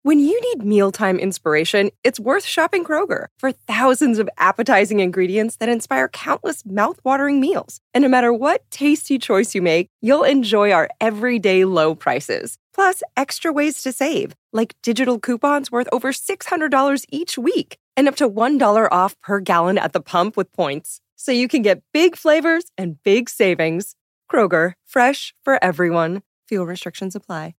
When you need mealtime inspiration, it's worth shopping Kroger for thousands of appetizing ingredients that inspire countless mouthwatering meals. And no matter what tasty choice you make, you'll enjoy our everyday low prices. Plus, extra ways to save, like digital coupons worth over $600 each week and up to $1 off per gallon at the pump with points. So you can get big flavors and big savings. Kroger, fresh for everyone. Fuel restrictions apply.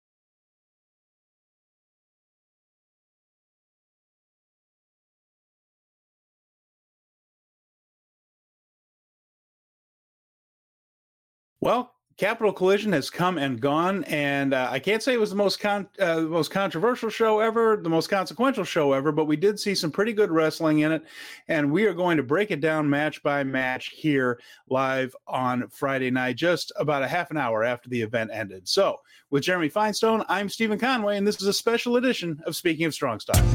Well, Capital Collision has come and gone, and I can't say it was the most controversial show ever, the most consequential show ever, but we did see some pretty good wrestling in it, and we are going to break it down match by match here live on Friday night, just about a half an hour after the event ended. So, with Jeremy Finestone, I'm Stephen Conway, and this is a special edition of Speaking of Strong Style.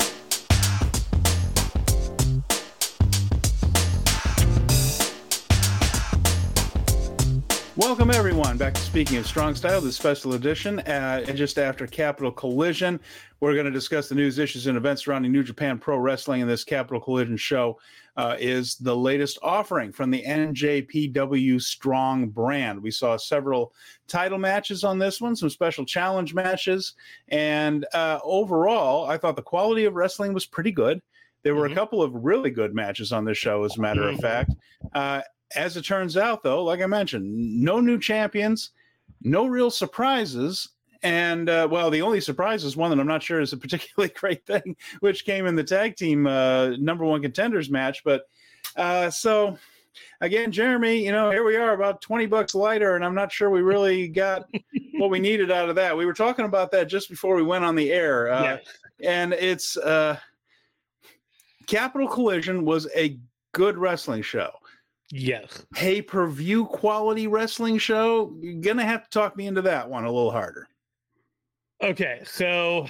Welcome, everyone, back to Speaking of Strong Style, the special edition. And just after Capital Collision, we're going to discuss the news, issues, and events surrounding New Japan Pro Wrestling. And this Capital Collision show is the latest offering from the NJPW Strong brand. We saw several title matches on this one, some special challenge matches. And overall, I thought the quality of wrestling was pretty good. There were a couple of really good matches on this show, as a matter of fact. As it turns out, though, like I mentioned, no new champions, no real surprises. And, well, the only surprise is one that I'm not sure is a particularly great thing, which came in the tag team number one contenders match. But so, again, Jeremy, here we are about $20 lighter, and I'm not sure we really got what we needed out of that. We were talking about that just before we went on the air. And it's Capital Collision was a good wrestling show. Yes. Pay-per-view quality wrestling show. You're going to have to talk me into that one a little harder. Okay, so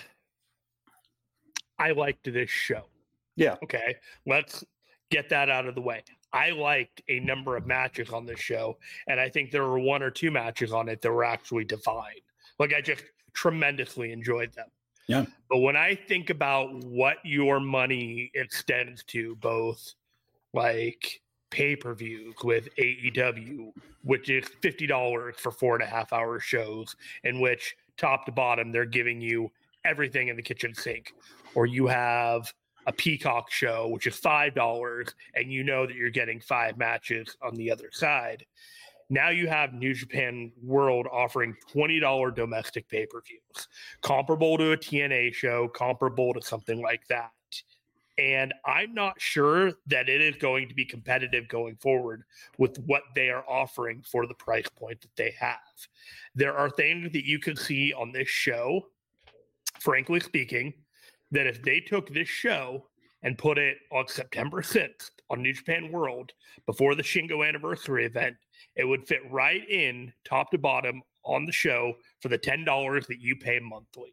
I liked this show. Yeah. Okay, let's get that out of the way. I liked a number of matches on this show, and I think there were one or two matches on it that were actually divine. Like, I just tremendously enjoyed them. Yeah. But when I think about what your money extends to, both like pay-per-views with AEW, which is $50 for 4.5 hour shows, in which top to bottom they're giving you everything in the kitchen sink, or you have a Peacock show, which is $5, and you know that you're getting 5 matches on the other side. Now you have New Japan World offering $20 domestic pay-per-views, comparable to a TNA show, comparable to something like that. And I'm not sure that it is going to be competitive going forward with what they are offering for the price point that they have. There are things that you can see on this show, frankly speaking, that if they took this show and put it on September 6th on New Japan World before the Shingo anniversary event, it would fit right in top to bottom on the show for the $10 that you pay monthly.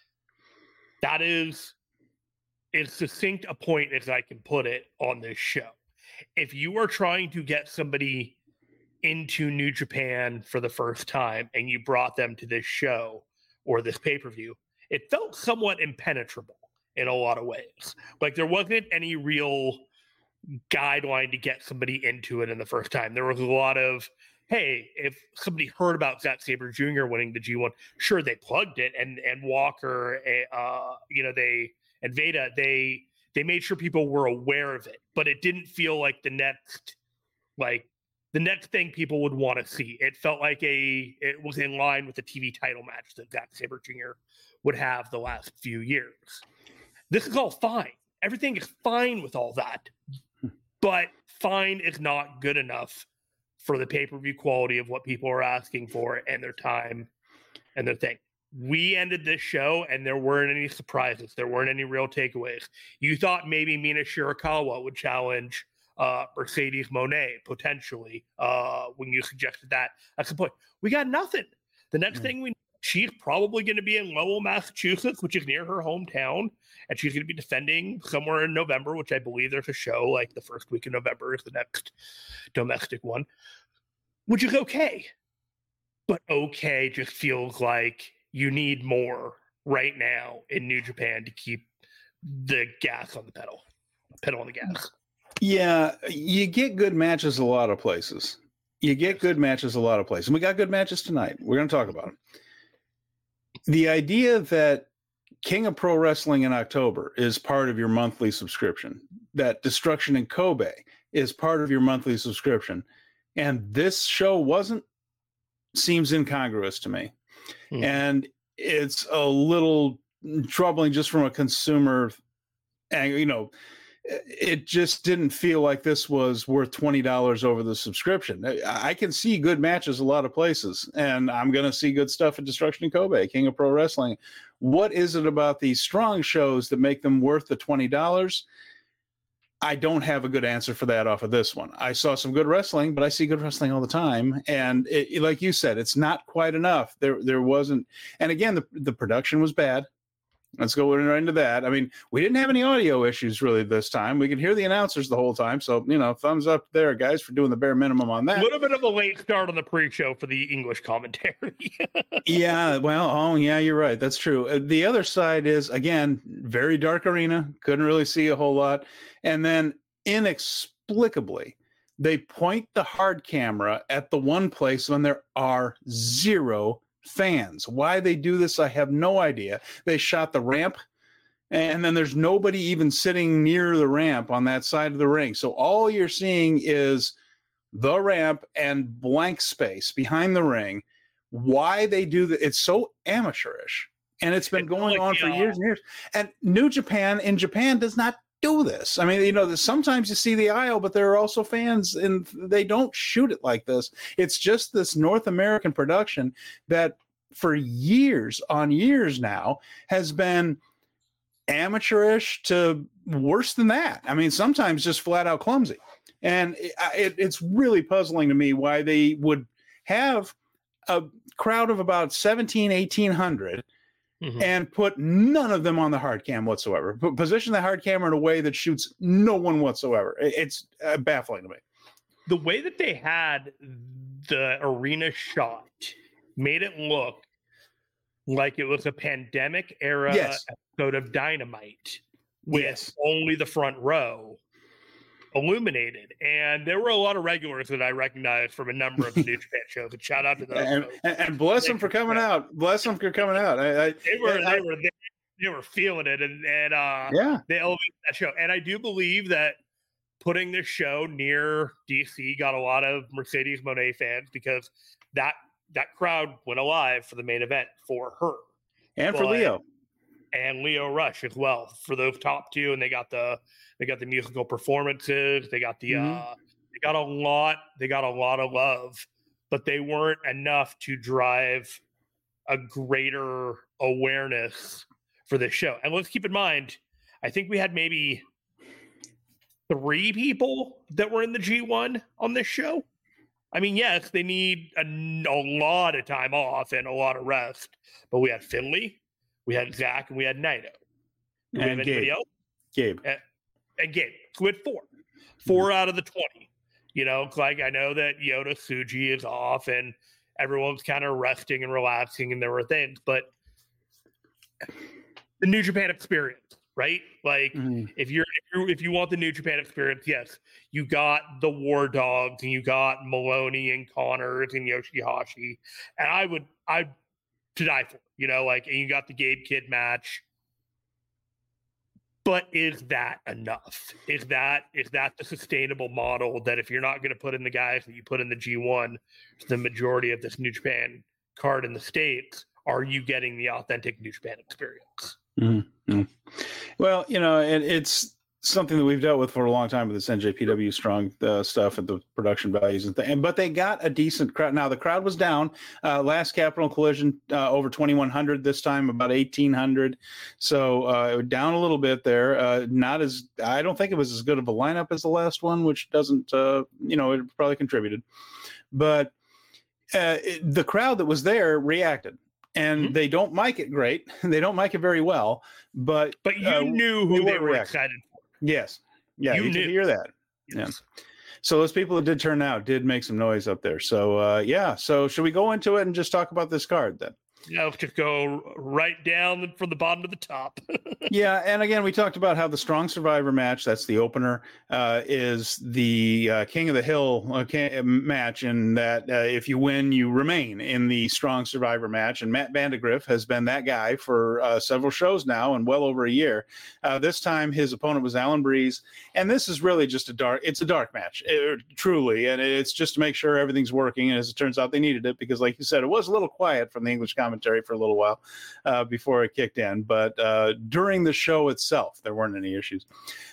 That is as succinct a point as I can put it on this show. If you are trying to get somebody into New Japan for the first time and you brought them to this show or this pay-per-view, it felt somewhat impenetrable in a lot of ways. Like, there wasn't any real guideline to get somebody into it in the first time. There was a lot of, hey, if somebody heard about Zack Sabre Jr. winning the G1, sure, they plugged it, and Walker, and Veda, they made sure people were aware of it, but it didn't feel like the next thing people would want to see. It felt like it was in line with the TV title match that Zack Sabre Jr. would have the last few years. This is all fine. Everything is fine with all that, but fine is not good enough for the pay-per-view quality of what people are asking for and their time and their thing. We ended this show and there weren't any surprises. There weren't any real takeaways. You thought maybe Mina Shirakawa would challenge Mercedes Moné potentially when you suggested that at some point. We got nothing. The next thing we know, she's probably going to be in Lowell, Massachusetts, which is near her hometown, and she's going to be defending somewhere in November, which I believe there's a show like the first week of November is the next domestic one, which is okay. But okay just feels like you need more right now in New Japan to keep the gas on the pedal on the gas. Yeah, you get good matches a lot of places. And we got good matches tonight. We're going to talk about them. The idea that King of Pro Wrestling in October is part of your monthly subscription, that Destruction in Kobe is part of your monthly subscription, and this show wasn't, seems incongruous to me. And it's a little troubling just from a consumer angle. It just didn't feel like this was worth $20 over the subscription. I can see good matches a lot of places, and I'm going to see good stuff at Destruction in Kobe, King of Pro Wrestling. What is it about these strong shows that make them worth the $20? I don't have a good answer for that off of this one. I saw some good wrestling, but I see good wrestling all the time. And like you said, it's not quite enough. There wasn't. And again, the production was bad. Let's go right into that. I mean, we didn't have any audio issues really this time. We could hear the announcers the whole time. So, thumbs up there, guys, for doing the bare minimum on that. A little bit of a late start on the pre-show for the English commentary. Yeah, well, you're right. That's true. The other side is, again, very dark arena. Couldn't really see a whole lot. And then inexplicably, they point the hard camera at the one place when there are zero fans. Why they do this, I have no idea. They shot the ramp, and then there's nobody even sitting near the ramp on that side of the ring. So all you're seeing is the ramp and blank space behind the ring. Why they do that? It's so amateurish, and it's been going on for years and years. And New Japan in Japan does not do this. I mean, sometimes you see the aisle, but there are also fans, and they don't shoot it like this. It's just this North American production that for years on years now has been amateurish to worse than that. I mean, sometimes just flat out clumsy. And it's really puzzling to me why they would have a crowd of about 1,800 and put none of them on the hard cam whatsoever. Position the hard camera in a way that shoots no one whatsoever. It's baffling to me. The way that they had the arena shot made it look like it was a pandemic era episode of Dynamite with only the front row illuminated. And there were a lot of regulars that I recognized from a number of the New Japan shows. And shout out to those. And bless them for coming out. Bless them for coming out. They were feeling it, and they elevated that show. And I do believe that putting this show near DC got a lot of Mercedes Moné fans, because that crowd went alive for the main event for her and for Leo and Leo Rush as well, for those top two. And they got the musical performances. They got they got a lot of love, but they weren't enough to drive a greater awareness for this show. And let's keep in mind, I think we had maybe 3 people that were in the G1 on this show. I mean, yes, they need a lot of time off and a lot of rest, but we had Finley, we had Zach, and we had Naito. Do we have anybody else? Gabe. And Gabe. So we had 4 out of the 20. Like, I know that Yota Tsuji is off and everyone's kind of resting and relaxing, and there were things, but the New Japan experience, right? Like, if you want the New Japan experience, yes, you got the War Dogs and you got Maloney and Connors and Yoshihashi, and I'd to die for, and you got the Gabe Kidd match. But is that enough? Is that the sustainable model that if you're not going to put in the guys that you put in the G1, the majority of this New Japan card in the States, are you getting the authentic New Japan experience? Mm-hmm. Well, it's something that we've dealt with for a long time with this NJPW strong stuff and the production values and things. But they got a decent crowd. Now the crowd was down. Last Capital Collision over 2,100. This time about 1,800. So down a little bit there. I don't think it was as good of a lineup as the last one, which doesn't. It probably contributed. But the crowd that was there reacted. And they don't mic it great. They don't mic it very well. But you knew who they were excited for. Yes. Yeah, you could hear that. Yes. Yeah. So those people that did turn out did make some noise up there. So, So should we go into it and just talk about this card then? Let's just go right down from the bottom to the top. Yeah, and again, we talked about how the Strong Survivor match, that's the opener, is the King of the Hill match, and that if you win, you remain in the Strong Survivor match. And Matt Vandegrift has been that guy for several shows now and well over a year. This time, his opponent was Alan Breeze, and this is really just a dark match, truly, and it's just to make sure everything's working. And as it turns out, they needed it because, like you said, it was a little quiet from the English commentary for a little while before it kicked in. But during the show itself, there weren't any issues.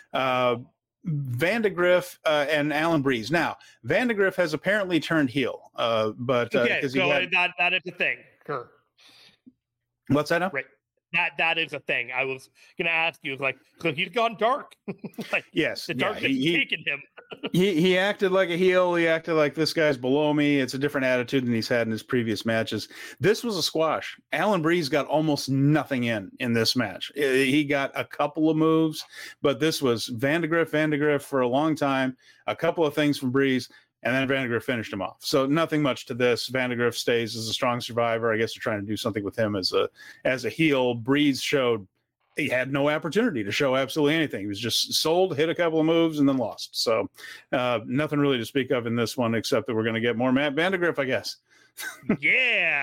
Vandegrift and Alan Breeze. Now, Vandegrift has apparently turned heel, but that is a thing. Sure. What's that now? Right. That is a thing. I was going to ask you, like, so he's gone dark. Like, yes, the dark has taken him. he acted like a heel. He acted like this guy's below me. It's a different attitude than he's had in his previous matches. This was a squash. Alan Breeze got almost nothing in this match. He got a couple of moves, but this was Vandegrift for a long time. A couple of things from Breeze. And then Vandegrift finished him off. So nothing much to this. Vandegrift stays as a Strong Survivor. I guess they're trying to do something with him as a heel. Breeze showed he had no opportunity to show absolutely anything. He was just sold, hit a couple of moves, and then lost. So nothing really to speak of in this one, except that we're going to get more Matt Vandegrift, I guess. Yeah.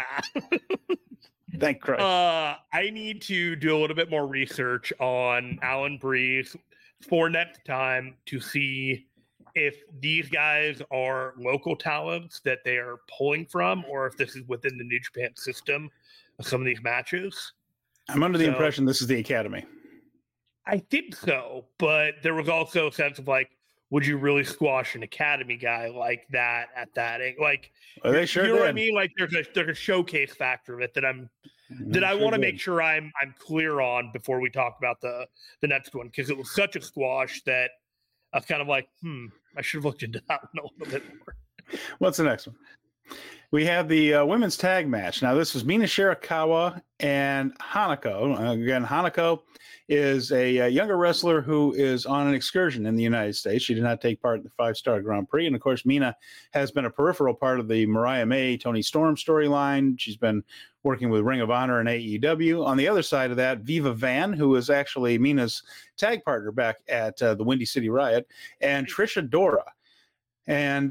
Thank Christ. I need to do a little bit more research on Alan Breeze for next time to see if these guys are local talents that they are pulling from, or if this is within the New Japan system of some of these matches. I'm under the impression this is the Academy. I think so, but there was also a sense of like, would you really squash an Academy guy like that at that age? Like, they sure you know did. what I mean? Like, there's a showcase factor of it that I want to make sure I'm clear on before we talk about the next one, because it was such a squash that I was kind of like, I should have looked into that one a little bit more. What's the next one? We have the women's tag match. Now, this was Mina Shirakawa and Hanako. Again, Hanako is a younger wrestler who is on an excursion in the United States. She did not take part in the 5-Star Grand Prix. And, of course, Mina has been a peripheral part of the Mariah May, Tony Storm storyline. She's been working with Ring of Honor and AEW. On the other side of that, Viva Van, who is actually Mina's tag partner back at the Windy City Riot, and Trisha Dora. And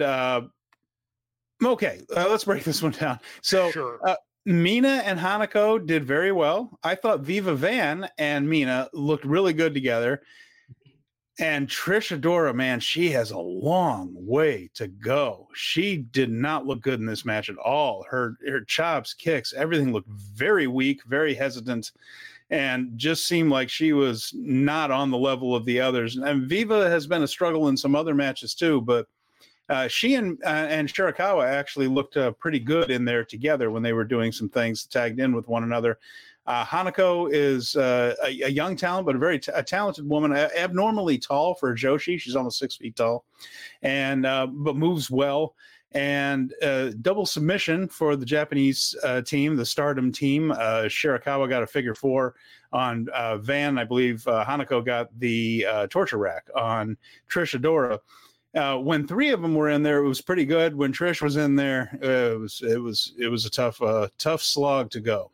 let's break this one down. So sure. Mina and Hanako did very well. I thought Viva Van and Mina looked really good together. And Trisha Dora, man, she has a long way to go. She did not look good in this match at all. Her chops, kicks, everything looked very weak, very hesitant, and just seemed like she was not on the level of the others. And Viva has been a struggle in some other matches too, but she and Shirakawa actually looked pretty good in there together when they were doing some things tagged in with one another. Hanako is a young talent, but a talented woman, abnormally tall for a Joshi. She's almost 6 feet tall, and but moves well. And double submission for the Japanese team, the Stardom team. Shirakawa got a figure 4 on Van. I believe Hanako got the torture rack on Trisha Dora. When 3 of them were in there, it was pretty good. When Trish was in there, it was a tough slog to go.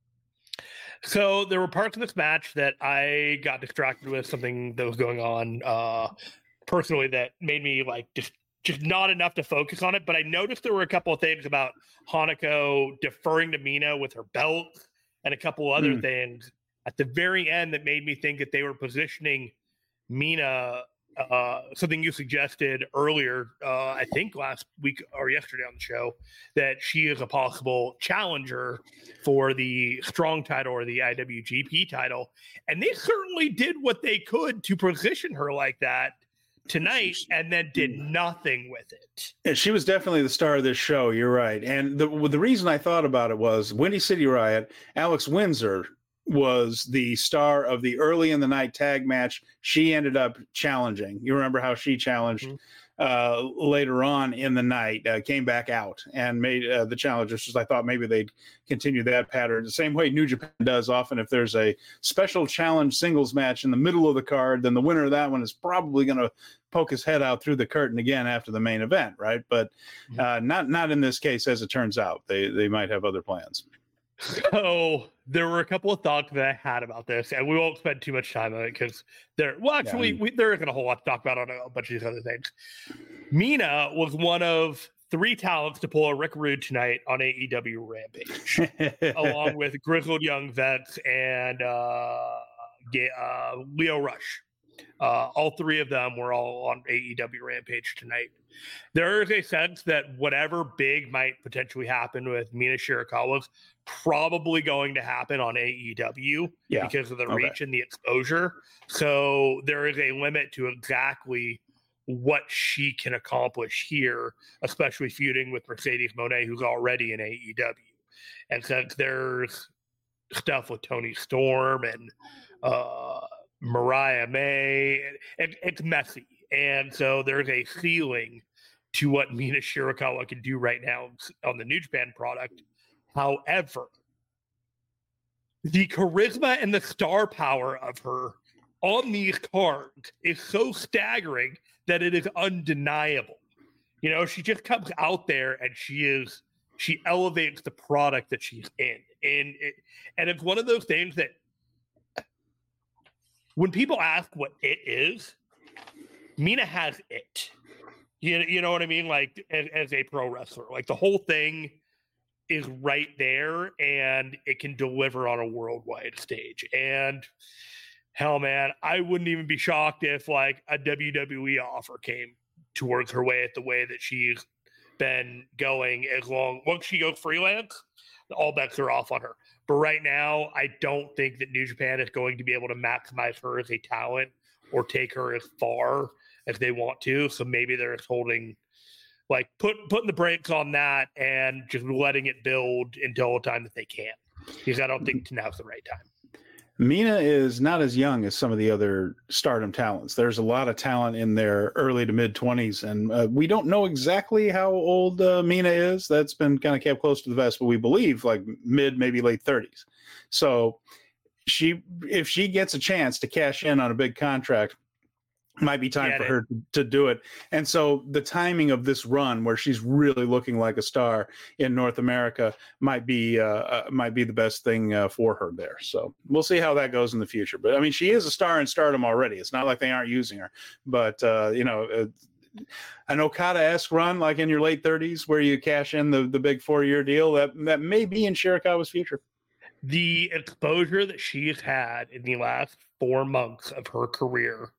So there were parts of this match that I got distracted with something that was going on personally that made me like just not enough to focus on it. But I noticed there were a couple of things about Hanako deferring to Mina with her belt and a couple other things at the very end that made me think that they were positioning Mina. Something you suggested earlier, I think last week or yesterday on the show, that she is a possible challenger for the Strong title or the IWGP title. And they certainly did what they could to position her like that tonight and then did nothing with it. And she was definitely the star of this show. You're right. And the reason I thought about it was Windy City Riot, Alex Windsor was the star of the early in the night tag match. She ended up challenging. You remember how she challenged later on in the night, came back out and made the challengers. Just I thought maybe they'd continue that pattern the same way New Japan does often. If there's a special challenge singles match in the middle of the card, then the winner of that one is probably going to poke his head out through the curtain again after the main event, right? But not in this case, as it turns out. They might have other plans. So there were a couple of thoughts that I had about this, and we won't spend too much time on it because there isn't a whole lot to talk about on a bunch of these other things. Mina was one of 3 talents to pull a Rick Rude tonight on AEW Rampage, along with Grizzled Young Vets and Leo Rush. All 3 of them were all on AEW Rampage tonight. There is a sense that whatever big might potentially happen with Mina Shirakawa's probably going to happen on AEW because of the reach and the exposure. So there is a limit to exactly what she can accomplish here, especially feuding with Mercedes Moné, who's already in AEW. And since there's stuff with Toni Storm and Mariah May, it's messy. And so there's a ceiling to what Mina Shirakawa can do right now on the New Japan product. However, the charisma and the star power of her on these cards is so staggering that it is undeniable. You know, she just comes out there and she elevates the product that she's in. And it's one of those things that when people ask what it is, Mina has it. You know what I mean? Like as a pro wrestler, like the whole thing is right there and it can deliver on a worldwide stage. And hell, man, I wouldn't even be shocked if like a WWE offer came towards her way at the way that she's been going once she goes freelance, all bets are off on her. But right now, I don't think that New Japan is going to be able to maximize her as a talent or take her as far as they want to. So maybe they're just holding, like putting the brakes on that and just letting it build until the time that they can. Because I don't think now's the right time. Mina is not as young as some of the other Stardom talents. There's a lot of talent in their early to mid 20s, and we don't know exactly how old Mina is. That's been kind of kept close to the vest, but we believe like mid, maybe late 30s. So if she gets a chance to cash in on a big contract, might be time for her to do it. And so the timing of this run where she's really looking like a star in North America might be the best thing for her there. So we'll see how that goes in the future. But I mean, she is a star in Stardom already. It's not like they aren't using her, but an Okada-esque run, like in your late 30s, where you cash in the big 4-year deal, that may be in Shirakawa's future. The exposure that she's had in the last 4 months of her career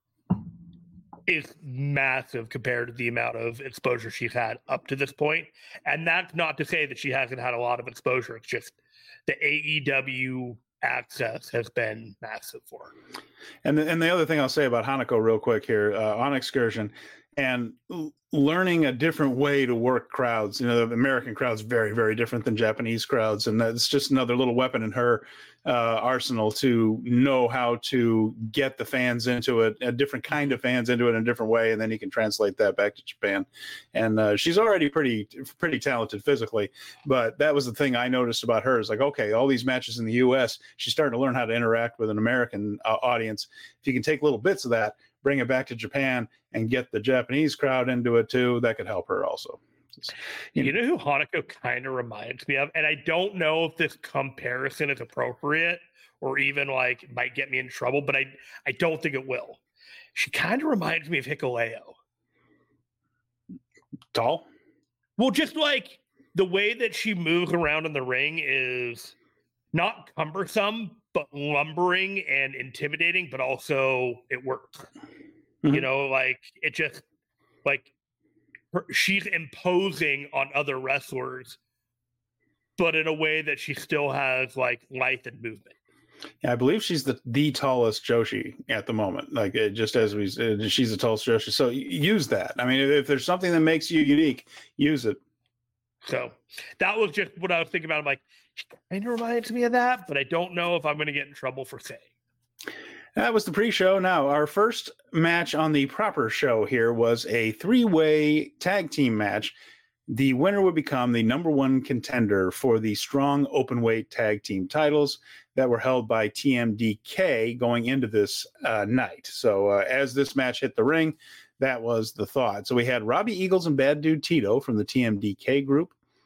is massive compared to the amount of exposure she's had up to this point. And that's not to say that she hasn't had a lot of exposure. It's just the AEW access has been massive for her. And the other thing I'll say about Hanako real quick here, on Excursion, and learning a different way to work crowds. The American crowd's very, very different than Japanese crowds. And that's just another little weapon in her arsenal to know how to get the fans into it, a different kind of fans into it in a different way. And then you can translate that back to Japan. And she's already pretty talented physically. But that was the thing I noticed about her is like, okay, all these matches in the US, she's starting to learn how to interact with an American audience. If you can take little bits of that, bring it back to Japan and get the Japanese crowd into it too, that could help her also. You know who Hanako kind of reminds me of? And I don't know if this comparison is appropriate or even like might get me in trouble, but I don't think it will. She kind of reminds me of Hikuleo. Tall? Well, just like the way that she moves around in the ring is not cumbersome, but lumbering and intimidating, but also it works. Mm-hmm. Like it just like she's imposing on other wrestlers, but in a way that she still has like life and movement. Yeah, I believe she's the tallest Joshi at the moment. Like just as she's the tallest Joshi. So use that. I mean, if there's something that makes you unique, use it. So that was just what I was thinking about. I'm like, she kind of reminds me of that, but I don't know if I'm going to get in trouble for saying. That was the pre-show. Now, our first match on the proper show here was a 3-way tag team match. The winner would become the number 1 contender for the strong openweight tag team titles that were held by TMDK going into this night. So as this match hit the ring, that was the thought. So we had Robbie Eagles and Bad Dude Tito from the TMDK group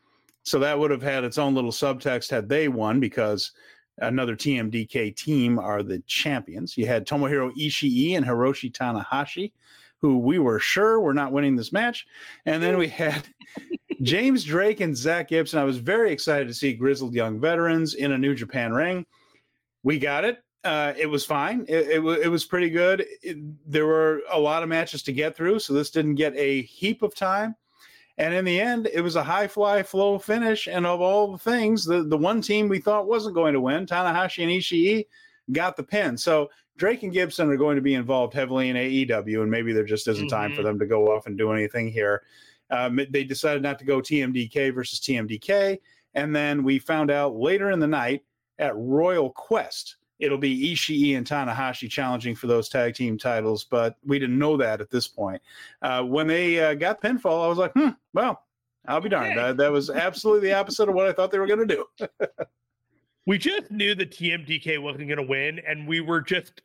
So that would have had its own little subtext had they won, because another TMDK team are the champions. You had Tomohiro Ishii and Hiroshi Tanahashi, who we were sure were not winning this match. And then we had James Drake and Zach Gibson. I was very excited to see grizzled young veterans in a New Japan ring. We got it. It was fine. It was pretty good. There were a lot of matches to get through, so this didn't get a heap of time. And in the end, it was a high fly flow finish. And of all the things, the one team we thought wasn't going to win, Tanahashi and Ishii, got the pin. So Drake and Gibson are going to be involved heavily in AEW, and maybe there just isn't time for them to go off and do anything here. They decided not to go TMDK versus TMDK. And then we found out later in the night at Royal Quest, it'll be Ishii and Tanahashi challenging for those tag team titles, but we didn't know that at this point. When they got pinfall, I was like, well, I'll be darned. That was absolutely the opposite of what I thought they were going to do. We just knew that TMDK wasn't going to win, and we were just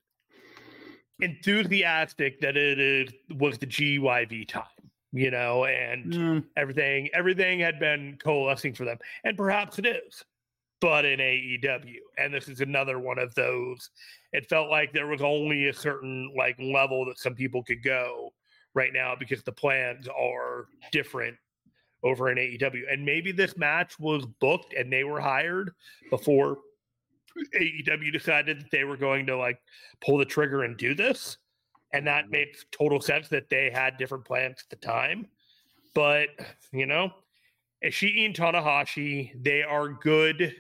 enthusiastic that it was the GYV time, and everything had been coalescing for them, and perhaps it is. But in AEW, and this is another one of those, it felt like there was only a certain level that some people could go right now because the plans are different over in AEW. And maybe this match was booked and they were hired before AEW decided that they were going to pull the trigger and do this. And that makes total sense that they had different plans at the time. But, Ishii and Tanahashi, they are good.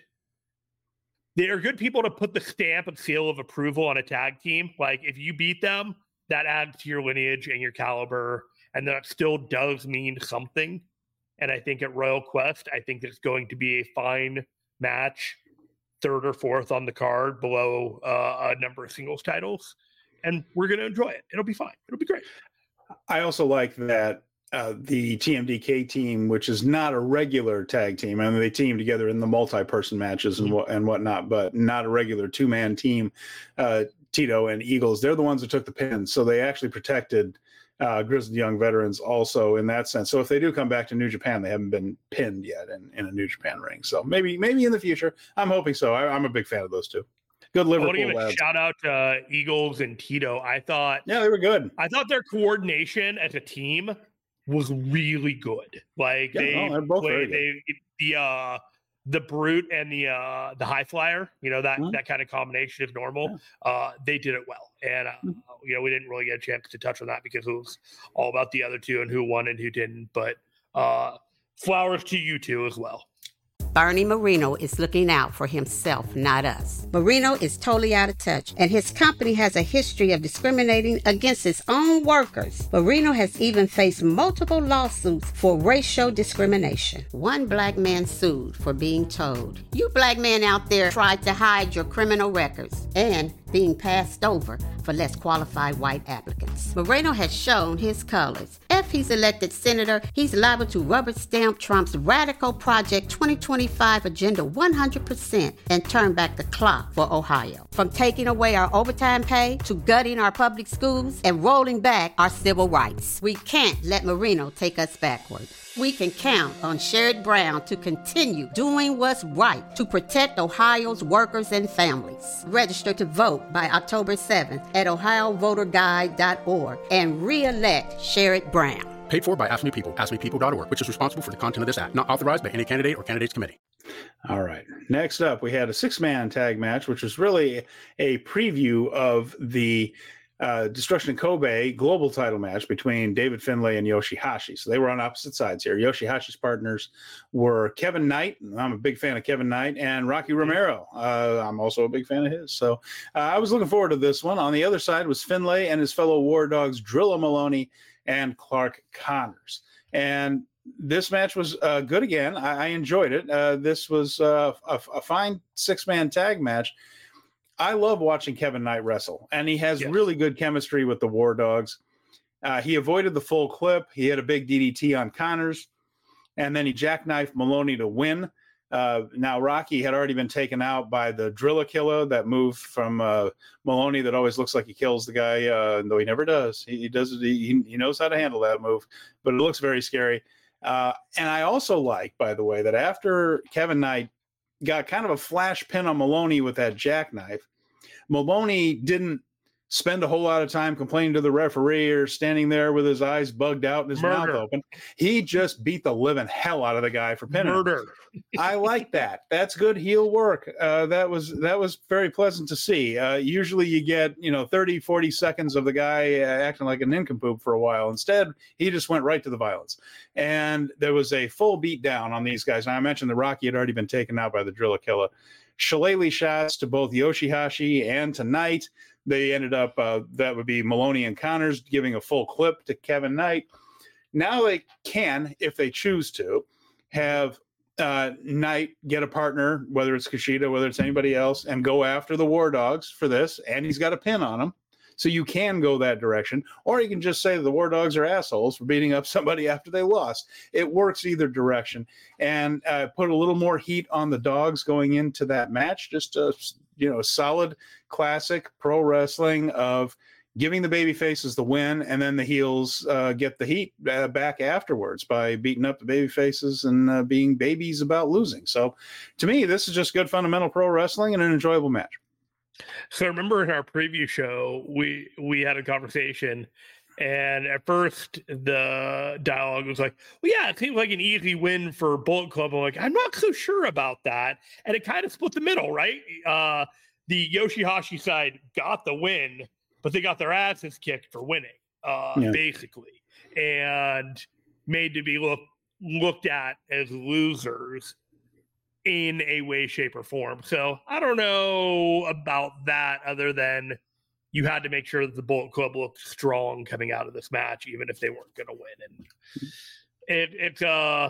They are good people to put the stamp and seal of approval on a tag team. If you beat them, that adds to your lineage and your caliber, and that still does mean something. And I think at Royal Quest, I think it's going to be a fine match, third or fourth on the card below a number of singles titles. And we're going to enjoy it. It'll be fine. It'll be great. I also like that the TMDK team, which is not a regular tag team. I mean, they team together in the multi-person matches and whatnot, but not a regular two-man team. Tito and Eagles, they're the ones that took the pins. So they actually protected grizzled young veterans also in that sense. So if they do come back to New Japan, they haven't been pinned yet in a New Japan ring. So maybe in the future. I'm hoping so. I'm a big fan of those two. Good Liverpool lads. I want to give a shout out to Eagles and Tito. Yeah, they were good. I thought their coordination as a team was really good. They're both very good. The Brute and the High Flyer, that kind of combination is normal. Yeah. They did it well. And, we didn't really get a chance to touch on that because it was all about the other two and who won and who didn't. But flowers to you two as well. Bernie Marino is looking out for himself, not us. Marino is totally out of touch, and his company has a history of discriminating against its own workers. Marino has even faced multiple lawsuits for racial discrimination. One black man sued for being told, "You black men out there tried to hide your criminal records," and being passed over for less qualified white applicants. Moreno has shown his colors. If he's elected senator, he's liable to rubber stamp Trump's radical Project 2025 agenda 100% and turn back the clock for Ohio. From taking away our overtime pay to gutting our public schools and rolling back our civil rights. We can't let Marino take us backward. We can count on Sherrod Brown to continue doing what's right to protect Ohio's workers and families. Register to vote by October 7th at ohiovoterguide.org and re-elect Sherrod Brown. Paid for by Ask Me People, askmepeople.org, which is responsible for the content of this act. Not authorized by any candidate or candidates committee. All right. Next up, we had a 6-man tag match, which was really a preview of the Destruction in Kobe global title match between David Finlay and Yoshihashi. So they were on opposite sides here. Yoshihashi's partners were Kevin Knight. I'm a big fan of Kevin Knight, and Rocky Romero. I'm also a big fan of his. So I was looking forward to this one. On the other side was Finlay and his fellow War Dogs, Drilla Maloney and Clark Connors. And this match was good again. I enjoyed it. This was a fine 6-man tag match. I love watching Kevin Knight wrestle, and he has really good chemistry with the War Dogs. He avoided the full clip. He had a big DDT on Connors, and then he jackknifed Maloney to win. Now, Rocky had already been taken out by the Drilla Killer, that move from Maloney that always looks like he kills the guy, though he never does. He does. He knows how to handle that move, but it looks very scary. And I also like, by the way, that after Kevin Knight got kind of a flash pin on Maloney with that jackknife, Maloney didn't spend a whole lot of time complaining to the referee or standing there with his eyes bugged out and his mouth open. He just beat the living hell out of the guy for pinning him. I like that. That's good heel work. That was very pleasant to see. Usually you get 30, 40 seconds of the guy acting like a nincompoop for a while. Instead, he just went right to the violence. And there was a full beat down on these guys. Now, I mentioned that Rocky had already been taken out by the Drillakilla. Shillelagh shots to both Yoshihashi and to Knight. They ended up, that would be Maloney and Connors giving a full clip to Kevin Knight. Now they can, if they choose to, have Knight get a partner, whether it's Kushida, whether it's anybody else, and go after the War Dogs for this. And he's got a pin on him. So you can go that direction. Or you can just say the War Dogs are assholes for beating up somebody after they lost. It works either direction. And put a little more heat on the Dogs going into that match. Just a solid classic pro wrestling of giving the baby faces the win, and then the heels get the heat back afterwards by beating up the baby faces and being babies about losing. So to me, this is just good fundamental pro wrestling and an enjoyable match. So remember in our preview show, we had a conversation, and at first the dialogue was like, well, yeah, it seems like an easy win for Bullet Club. I'm like, I'm not so sure about that. And it kind of split the middle, right? The Yoshihashi side got the win, but they got their asses kicked for winning, basically, and made to be looked at as losers in a way, shape, or form. So I don't know about that, other than you had to make sure that the Bullet Club looked strong coming out of this match, even if they weren't going to win. And it's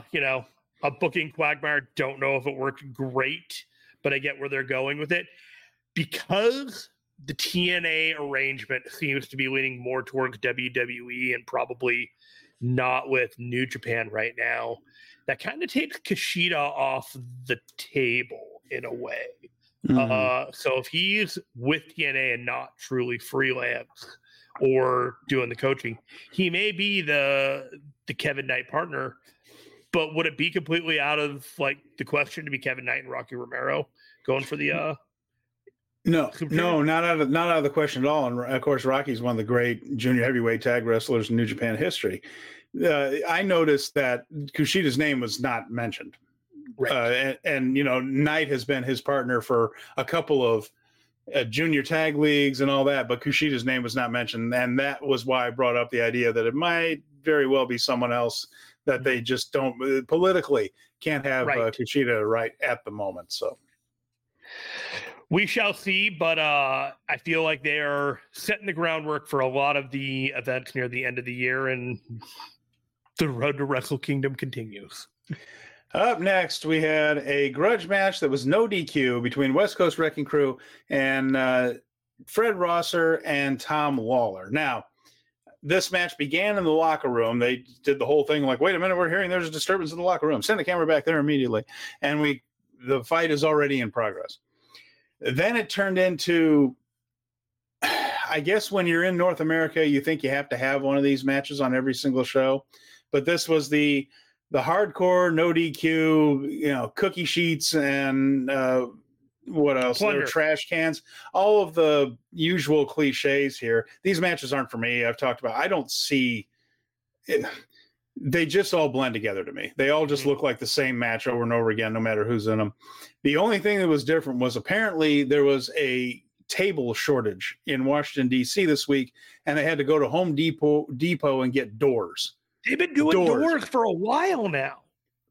a booking quagmire. Don't know if it worked great, but I get where they're going with it, because the TNA arrangement seems to be leaning more towards WWE and probably not with New Japan right now. That kind of takes Kushida off the table in a way. Mm-hmm. So if he's with TNA and not truly freelance or doing the coaching, he may be the Kevin Knight partner. But would it be completely out of the question to be Kevin Knight and Rocky Romero going for the? No, not out of the question at all. And of course, Rocky's one of the great junior heavyweight tag wrestlers in New Japan history. I noticed that Kushida's name was not mentioned. Right. And Knight has been his partner for a couple of junior tag leagues and all that, but Kushida's name was not mentioned. And that was why I brought up the idea that it might very well be someone else that they just don't politically can't have Kushida right at the moment. So we shall see, but I feel like they are setting the groundwork for a lot of the events near the end of the year, and the road to Wrestle Kingdom continues. Up next, we had a grudge match that was no DQ between West Coast Wrecking Crew and Fred Rosser and Tom Lawler. Now, this match began in the locker room. They did the whole thing like, wait a minute, we're hearing there's a disturbance in the locker room. Send the camera back there immediately. And the fight is already in progress. Then it turned into, I guess when you're in North America, you think you have to have one of these matches on every single show. But this was the hardcore, no DQ, cookie sheets and what else? There were trash cans, all of the usual cliches here. These matches aren't for me. I've talked about, I don't see it. They just all blend together to me. They all just look like the same match over and over again, no matter who's in them. The only thing that was different was apparently there was a table shortage in Washington, D.C. this week, and they had to go to Home Depot and get doors. They've been doing doors for a while now.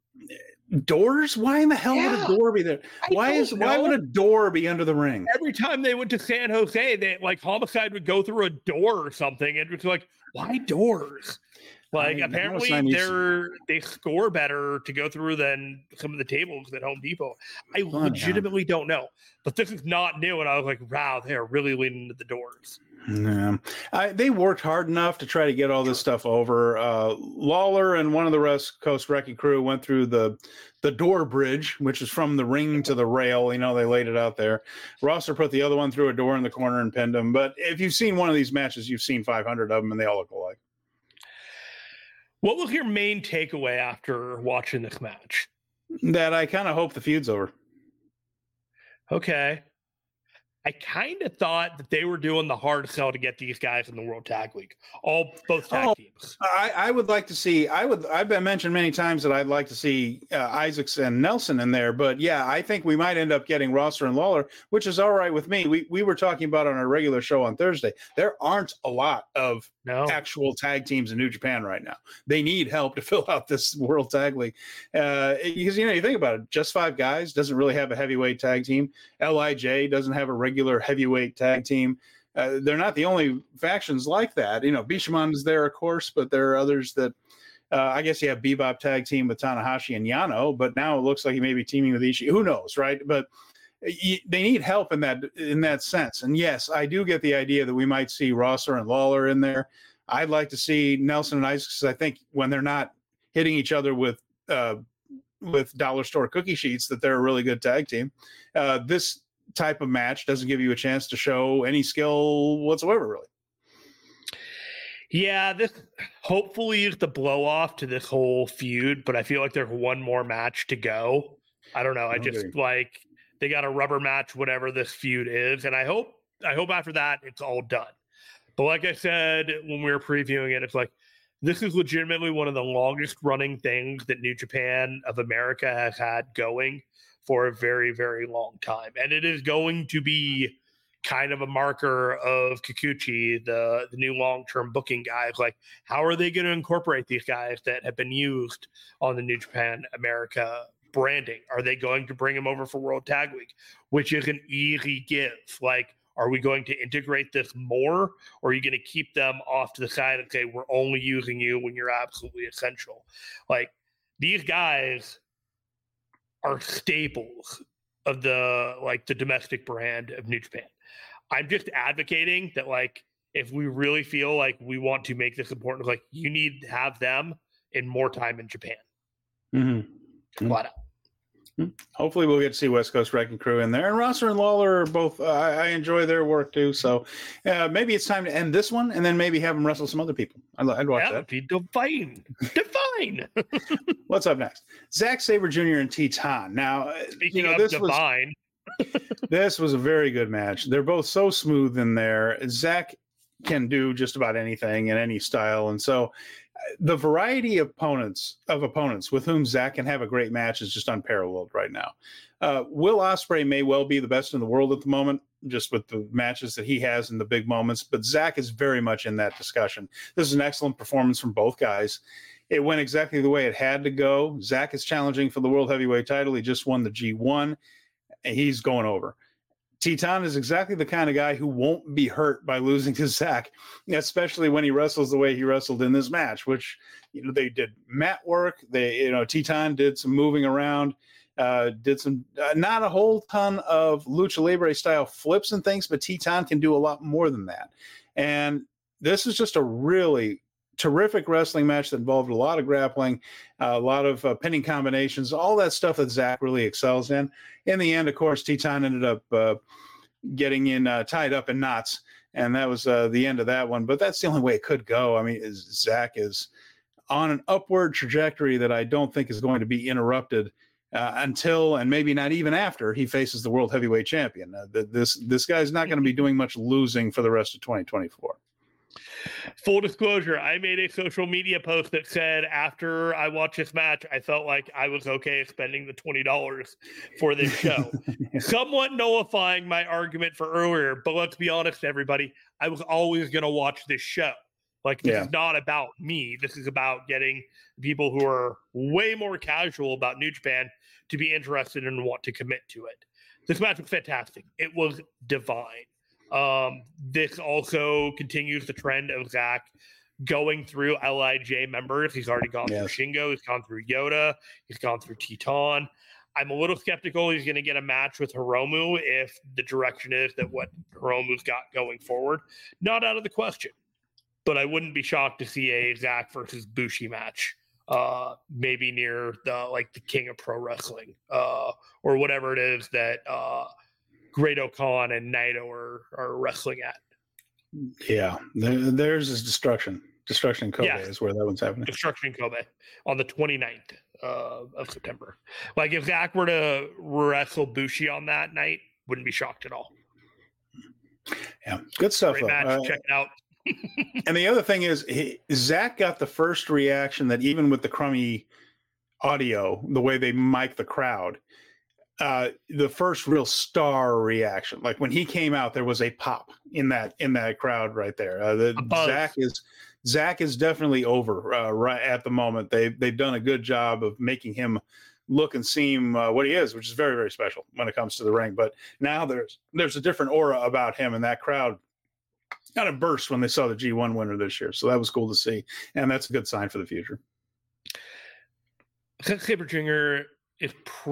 Doors? Why in the hell would a door be there? Why would a door be under the ring? Every time they went to San Jose, Homicide would go through a door or something, and it's like, why doors? Apparently they score better to go through than some of the tables at Home Depot. I legitimately don't know, but this is not new. And I was like, wow, they are really leaning into the doors. Yeah, they worked hard enough to try to get all this stuff over. Lawler and one of the West Coast Wrecking Crew went through the door bridge, which is from the ring to the rail. They laid it out there. Rosser put the other one through a door in the corner and pinned him. But if you've seen one of these matches, you've seen 500 of them, and they all look alike. What was your main takeaway after watching this match? That I kind of hope the feud's over. Okay. I kind of thought that they were doing the hard sell to get these guys in the World Tag League, both tag teams. I would like to see. I've been mentioned many times that I'd like to see Isaacs and Nelson in there, but yeah, I think we might end up getting Rosser and Lawler, which is all right with me. We were talking about on our regular show on Thursday. There aren't a lot of actual tag teams in New Japan right now. They need help to fill out this World Tag League because you think about it, just 5 guys doesn't really have a heavyweight tag team. LIJ doesn't have a regular heavyweight tag team. They're not the only factions like that. Bishamon is there, of course, but there are others that I guess you have Bebop tag team with Tanahashi and Yano, but now it looks like he may be teaming with Ishii. Who knows, right? But they need help in that sense. And yes, I do get the idea that we might see Rosser and Lawler in there. I'd like to see Nelson and Isaacs. I think when they're not hitting each other with dollar store cookie sheets, that they're a really good tag team. This type of match doesn't give you a chance to show any skill whatsoever, really. Yeah, this hopefully is the blow off to this whole feud, but I feel like there's one more match to go. I don't know. I just like they got a rubber match, whatever this feud is, and I hope after that it's all done. But like I said when we were previewing it, it's like this is legitimately one of the longest running things that New Japan of America has had going for a very, very long time. And it is going to be kind of a marker of Kikuchi, the new long-term booking guys. Like, how are they going to incorporate these guys that have been used on the New Japan America branding? Are they going to bring them over for World Tag League, which is an easy give? Like, are we going to integrate this more, or are you going to keep them off to the side and say, we're only using you when you're absolutely essential? Like, these guys are staples of the domestic brand of New Japan. I'm just advocating that, like, if we really feel like we want to make this important, like, you need to have them in more time in Japan. Mm-hmm. Flat out. Hopefully we'll get to see West Coast Wrecking Crew in there. And Rosser and Lawler are both, I enjoy their work too. So maybe it's time to end this one and then maybe have them wrestle some other people. I'd watch that. That would be divine. Divine. What's up next? Zack Sabre Jr. and Titan. Now, speaking of this divine. This was a very good match. They're both so smooth in there. Zack can do just about anything in any style. And so the variety of opponents with whom Zack can have a great match is just unparalleled right now. Will Ospreay may well be the best in the world at the moment, just with the matches that he has in the big moments, but Zack is very much in that discussion. This is an excellent performance from both guys. It went exactly the way it had to go. Zack is challenging for the World Heavyweight title. He just won the G1, and he's going over. Titan is exactly the kind of guy who won't be hurt by losing to Zack, especially when he wrestles the way he wrestled in this match, which, they did mat work. Titan did some moving around, did some, not a whole ton of lucha libre style flips and things, but Titan can do a lot more than that. And this is just a really terrific wrestling match that involved a lot of grappling, a lot of pinning combinations, all that stuff that Zack really excels in. In the end, of course, Titan ended up getting tied up in knots, and that was the end of that one. But that's the only way it could go. I mean, Zack is on an upward trajectory that I don't think is going to be interrupted until, and maybe not even after, he faces the World Heavyweight Champion. This guy's not going to be doing much losing for the rest of 2024. Full disclosure, I made a social media post that said after I watched this match, I felt like I was okay spending the $20 for this show. Somewhat nullifying my argument for earlier, but let's be honest, everybody, I was always going to watch this show. Like, this is not about me. This is about getting people who are way more casual about New Japan to be interested and want to commit to it. This match was fantastic. It was divine. This also continues the trend of Zack going through LIJ members. He's already gone through Shingo. He's gone through Yoda. He's gone through Titan. I'm a little skeptical he's going to get a match with Hiromu if the direction is that what Hiromu's got going forward. Not out of the question, but I wouldn't be shocked to see a Zack versus Bushi match. Maybe near the King of Pro Wrestling, or whatever it is that Great Khan and Naito are wrestling at. Yeah, theirs is destruction. Destruction in Kobe is where that one's happening. Destruction in Kobe on the 29th of September. Like if Zach were to wrestle Bushi on that night, wouldn't be shocked at all. Yeah, good stuff. Great match. Check it out. And the other thing is, Zach got the first reaction that even with the crummy audio, the way they mic the crowd, the first real star reaction. Like when he came out, there was a pop in that crowd right there. Zach is definitely over right at the moment. They've done a good job of making him look and seem what he is, which is very, very special when it comes to the ring. But now there's a different aura about him, and that crowd kind of burst when they saw the G1 winner this year. So that was cool to see, and that's a good sign for the future. Sabre Jr. is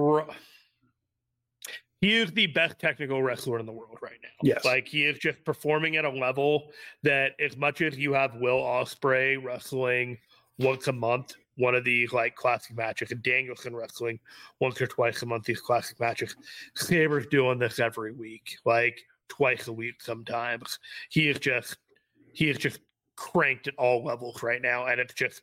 he is the best technical wrestler in the world right now. Yes. Like he is just performing at a level that as much as you have Will Ospreay wrestling once a month, one of these like classic matches, and Danielson wrestling once or twice a month, these classic matches, Sabre's doing this every week, like twice a week sometimes. He is just cranked at all levels right now. And it's just,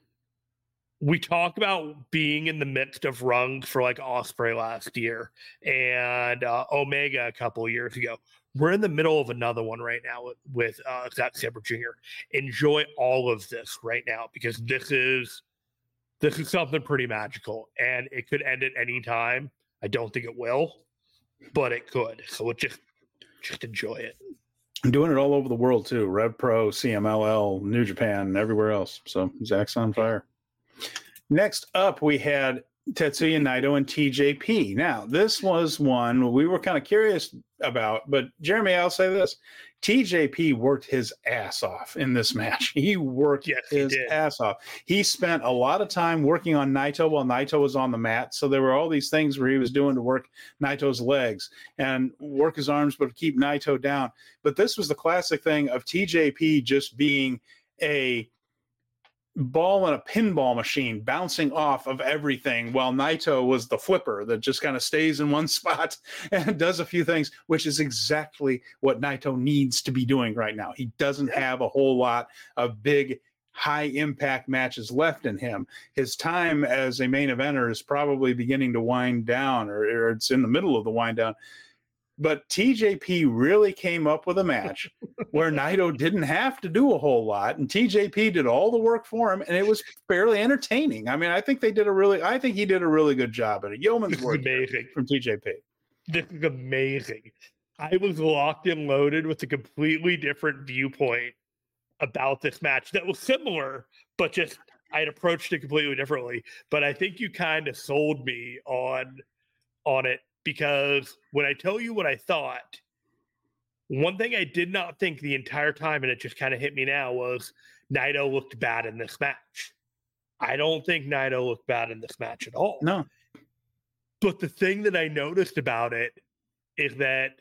we talk about being in the midst of rungs for like Ospreay last year and Omega a couple of years ago. We're in the middle of another one right now with Zack Sabre Jr. Enjoy all of this right now because this is something pretty magical and it could end at any time. I don't think it will, but it could. So just enjoy it. I'm doing it all over the world too. Rev Pro, CMLL, New Japan, everywhere else. So Zach's on fire. Next up, we had Tetsuya Naito and TJP. Now, this was one we were kind of curious about, but Jeremy, I'll say this. TJP worked his ass off in this match. He worked his ass off. He spent a lot of time working on Naito while Naito was on the mat. So there were all these things where he was doing to work Naito's legs and work his arms, but keep Naito down. But this was the classic thing of TJP just being a ball in a pinball machine bouncing off of everything while Naito was the flipper that just kind of stays in one spot and does a few things, which is exactly what Naito needs to be doing right now. He doesn't have a whole lot of big high impact matches left in him. His time as a main eventer is probably beginning to wind down or it's in the middle of the wind down. But TJP really came up with a match where Naito didn't have to do a whole lot, and TJP did all the work for him, and it was fairly entertaining. I mean, I think he did a really good job at it. Yeoman's work from TJP. This is amazing. I was locked and loaded with a completely different viewpoint about this match that was similar, but just I'd approached it completely differently. But I think you kind of sold me on it. Because when I tell you what I thought, one thing I did not think the entire time, and it just kind of hit me now, was Naito looked bad in this match. I don't think Naito looked bad in this match at all. No. But the thing that I noticed about it is that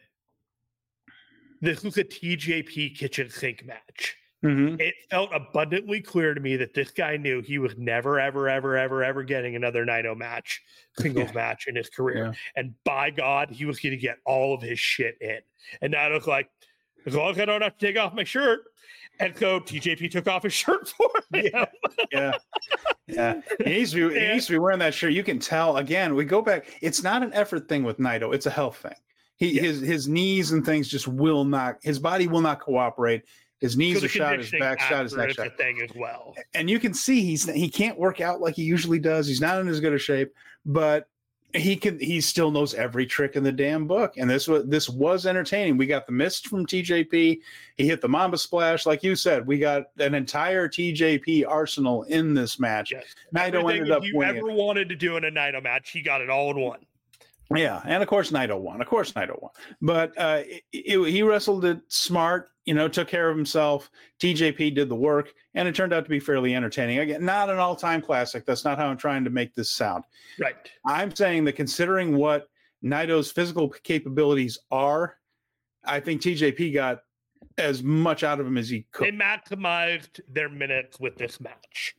this was a TJP kitchen sink match. Mm-hmm. It felt abundantly clear to me that this guy knew he was never, ever, ever, ever, ever getting another Naito match, singles match in his career. Yeah. And by God, he was going to get all of his shit in. And Naito's like, as long as I don't have to take off my shirt. And so TJP took off his shirt for him. Yeah. He needs to be wearing that shirt. You can tell, again, we go back. It's not an effort thing with Naito. It's a health thing. His knees and things just will not, his body will not cooperate. His knees are shot, his back shot, his neck shot. Thing as well. And you can see he can't work out like he usually does. He's not in as good a shape, but he still knows every trick in the damn book. And this was entertaining. We got the mist from TJP. He hit the Mamba Splash, like you said. We got an entire TJP arsenal in this match. Yes. Naito ended up winning. If you ever wanted to do in a Naito match, he got it all in one. Yeah, and of course Naito won. But he wrestled it smart, took care of himself. TJP did the work, and it turned out to be fairly entertaining. Again, not an all-time classic. That's not how I'm trying to make this sound. Right. I'm saying that considering what Naito's physical capabilities are, I think TJP got as much out of him as he could. They maximized their minutes with this match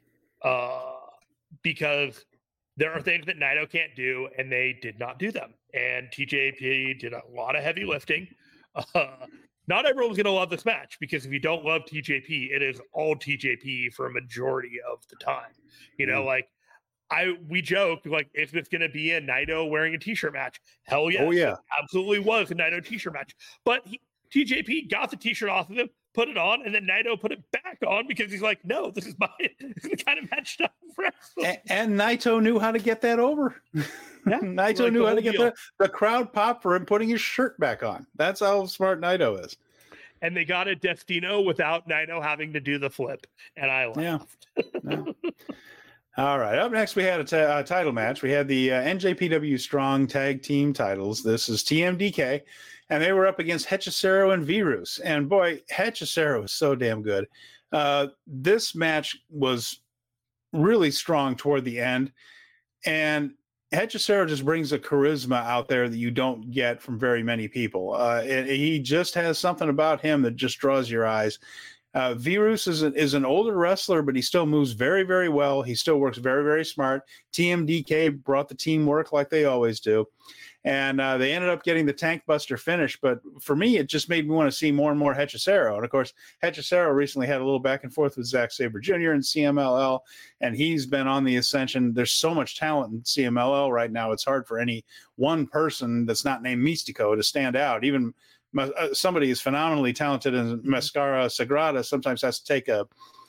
because there are things that Naito can't do, and they did not do them. And TJP did a lot of heavy lifting. not everyone's going to love this match, because if you don't love TJP, it is all TJP for a majority of the time. You know, like we joked, like, is this going to be a Naito wearing a t-shirt match? Hell yes. Oh, yeah. It absolutely was a Naito t-shirt match. But TJP got the t-shirt off of him, put it on, and then Naito put it back on because he's like, no, this is the kind of match stuff for wrestling. And Naito knew how to get that over. Yeah, Naito like knew how to get the crowd pop for him putting his shirt back on. That's how smart Naito is. And they got a Destino without Naito having to do the flip. And I laughed. Yeah. All right. Up next, we had a title match. We had the NJPW Strong Tag Team titles. This is TMDK, and they were up against Hechicero and Virus. And boy, Hechicero is so damn good. This match was really strong toward the end, and Hechicero just brings a charisma out there that you don't get from very many people. He just has something about him that just draws your eyes. Virus is an older wrestler, but he still moves very, very well. He still works very, very smart. TMDK brought the teamwork like they always do. And they ended up getting the Tank Buster finish. But for me, it just made me want to see more and more Hechicero. And, of course, Hechicero recently had a little back and forth with Zack Sabre Jr. in CMLL, and he's been on the ascension. There's so much talent in CMLL right now. It's hard for any one person that's not named Mystico to stand out. Even somebody is phenomenally talented in Mascara Sagrada sometimes has to take a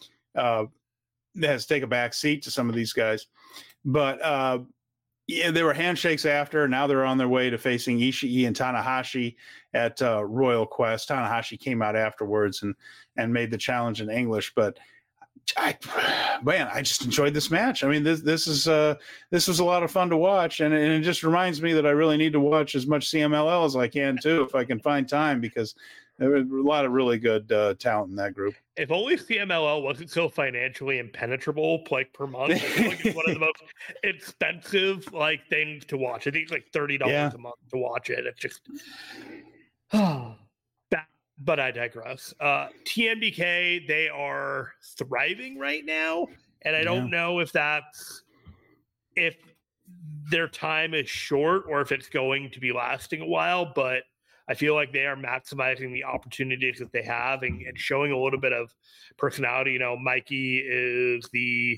back seat to some of these guys. But yeah, there were handshakes after. Now they're on their way to facing Ishii and Tanahashi at Royal Quest. Tanahashi came out afterwards and made the challenge in English. But I just enjoyed this match. I mean, this was a lot of fun to watch, and it just reminds me that I really need to watch as much CMLL as I can too, if I can find time, because there was a lot of really good talent in that group. If only CMLL wasn't so financially impenetrable, like per month. I feel like it's one of the most expensive things to watch. I think it's like $30 a month to watch it. It's just but I digress. TMDK, they are thriving right now, and I don't know if their time is short or if it's going to be lasting a while, but I feel like they are maximizing the opportunities that they have and showing a little bit of personality. You know, Mikey is the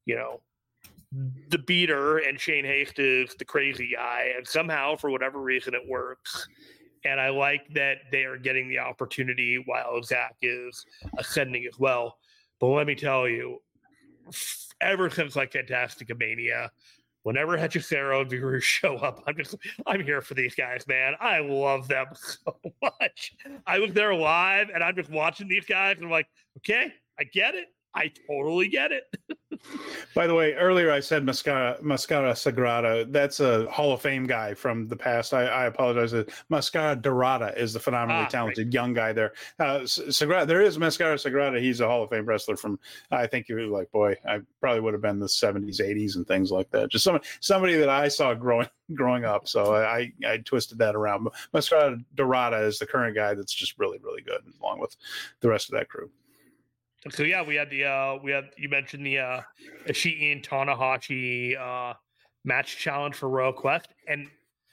beater, and Shane Haste is the crazy guy, and somehow, for whatever reason, it works. And I like that they are getting the opportunity while Zach is ascending as well. But let me tell you, ever since Fantastica Mania, whenever Hechicero and Virus show up, I'm here for these guys, man. I love them so much. I was there live, and I'm just watching these guys, and I'm like, okay, I get it. I totally get it. By the way, earlier I said Mascara Sagrada. That's a Hall of Fame guy from the past. I apologize. Mascara Dorada is the phenomenally talented young guy there. Sagrada, there is Mascara Sagrada. He's a Hall of Fame wrestler from, I think he was like, boy, I probably would have been the 70s, 80s, and things like that. Just somebody that I saw growing up. So I twisted that around. Mascara Dorada is the current guy that's just really, really good, along with the rest of that crew. So yeah, we had you mentioned the Ishii and Tanahashi match challenge for Royal Quest, and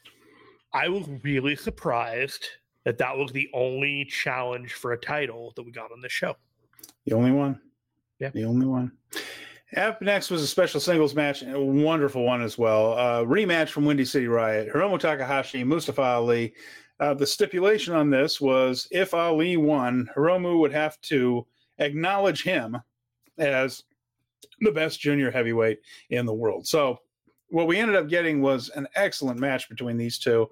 I was really surprised that was the only challenge for a title that we got on this show. The only one. Yeah, the only one. Up next was a special singles match, a wonderful one as well. Rematch from Windy City Riot. Hiromu Takahashi, Mustafa Ali. The stipulation on this was if Ali won, Hiromu would have to acknowledge him as the best junior heavyweight in the world. So what we ended up getting was an excellent match between these two.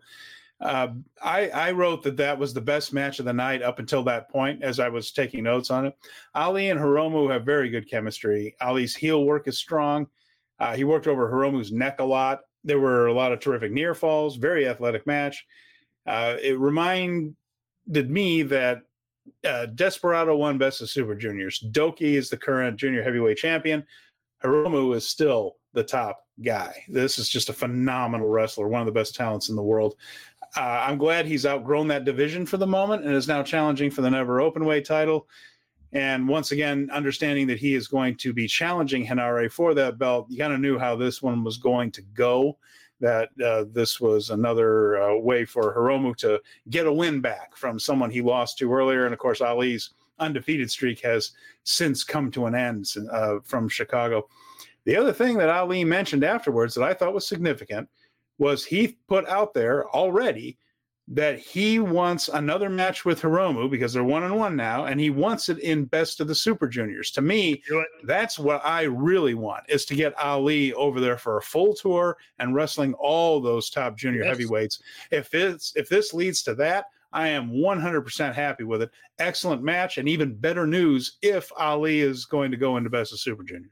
I wrote that was the best match of the night up until that point as I was taking notes on it. Ali and Hiromu have very good chemistry. Ali's heel work is strong. He worked over Hiromu's neck a lot. There were a lot of terrific near falls, very athletic match. It reminded me that Desperado won Best of Super Juniors. Doki is the current junior heavyweight champion. Hiromu is still the top guy. This is just a phenomenal wrestler, one of the best talents in the world. I'm glad he's outgrown that division for the moment and is now challenging for the Never Openweight title. And once again, understanding that he is going to be challenging Henare for that belt, you kind of knew how this one was going to go. that this was another way for Hiromu to get a win back from someone he lost to earlier. And of course, Ali's undefeated streak has since come to an end from Chicago. The other thing that Ali mentioned afterwards that I thought was significant was he put out there already that he wants another match with Hiromu because they're 1-1 now, and he wants it in Best of the Super Juniors. To me, that's what I really want, is to get Ali over there for a full tour and wrestling all those top junior heavyweights. If this leads to that, I am 100% happy with it. Excellent match, and even better news if Ali is going to go into Best of Super Juniors.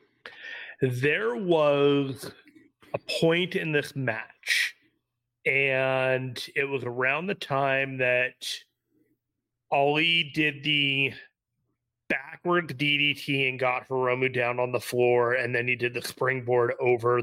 There was a point in this match, and it was around the time that Ali did the backwards DDT and got Hiromu down on the floor, and then he did the springboard over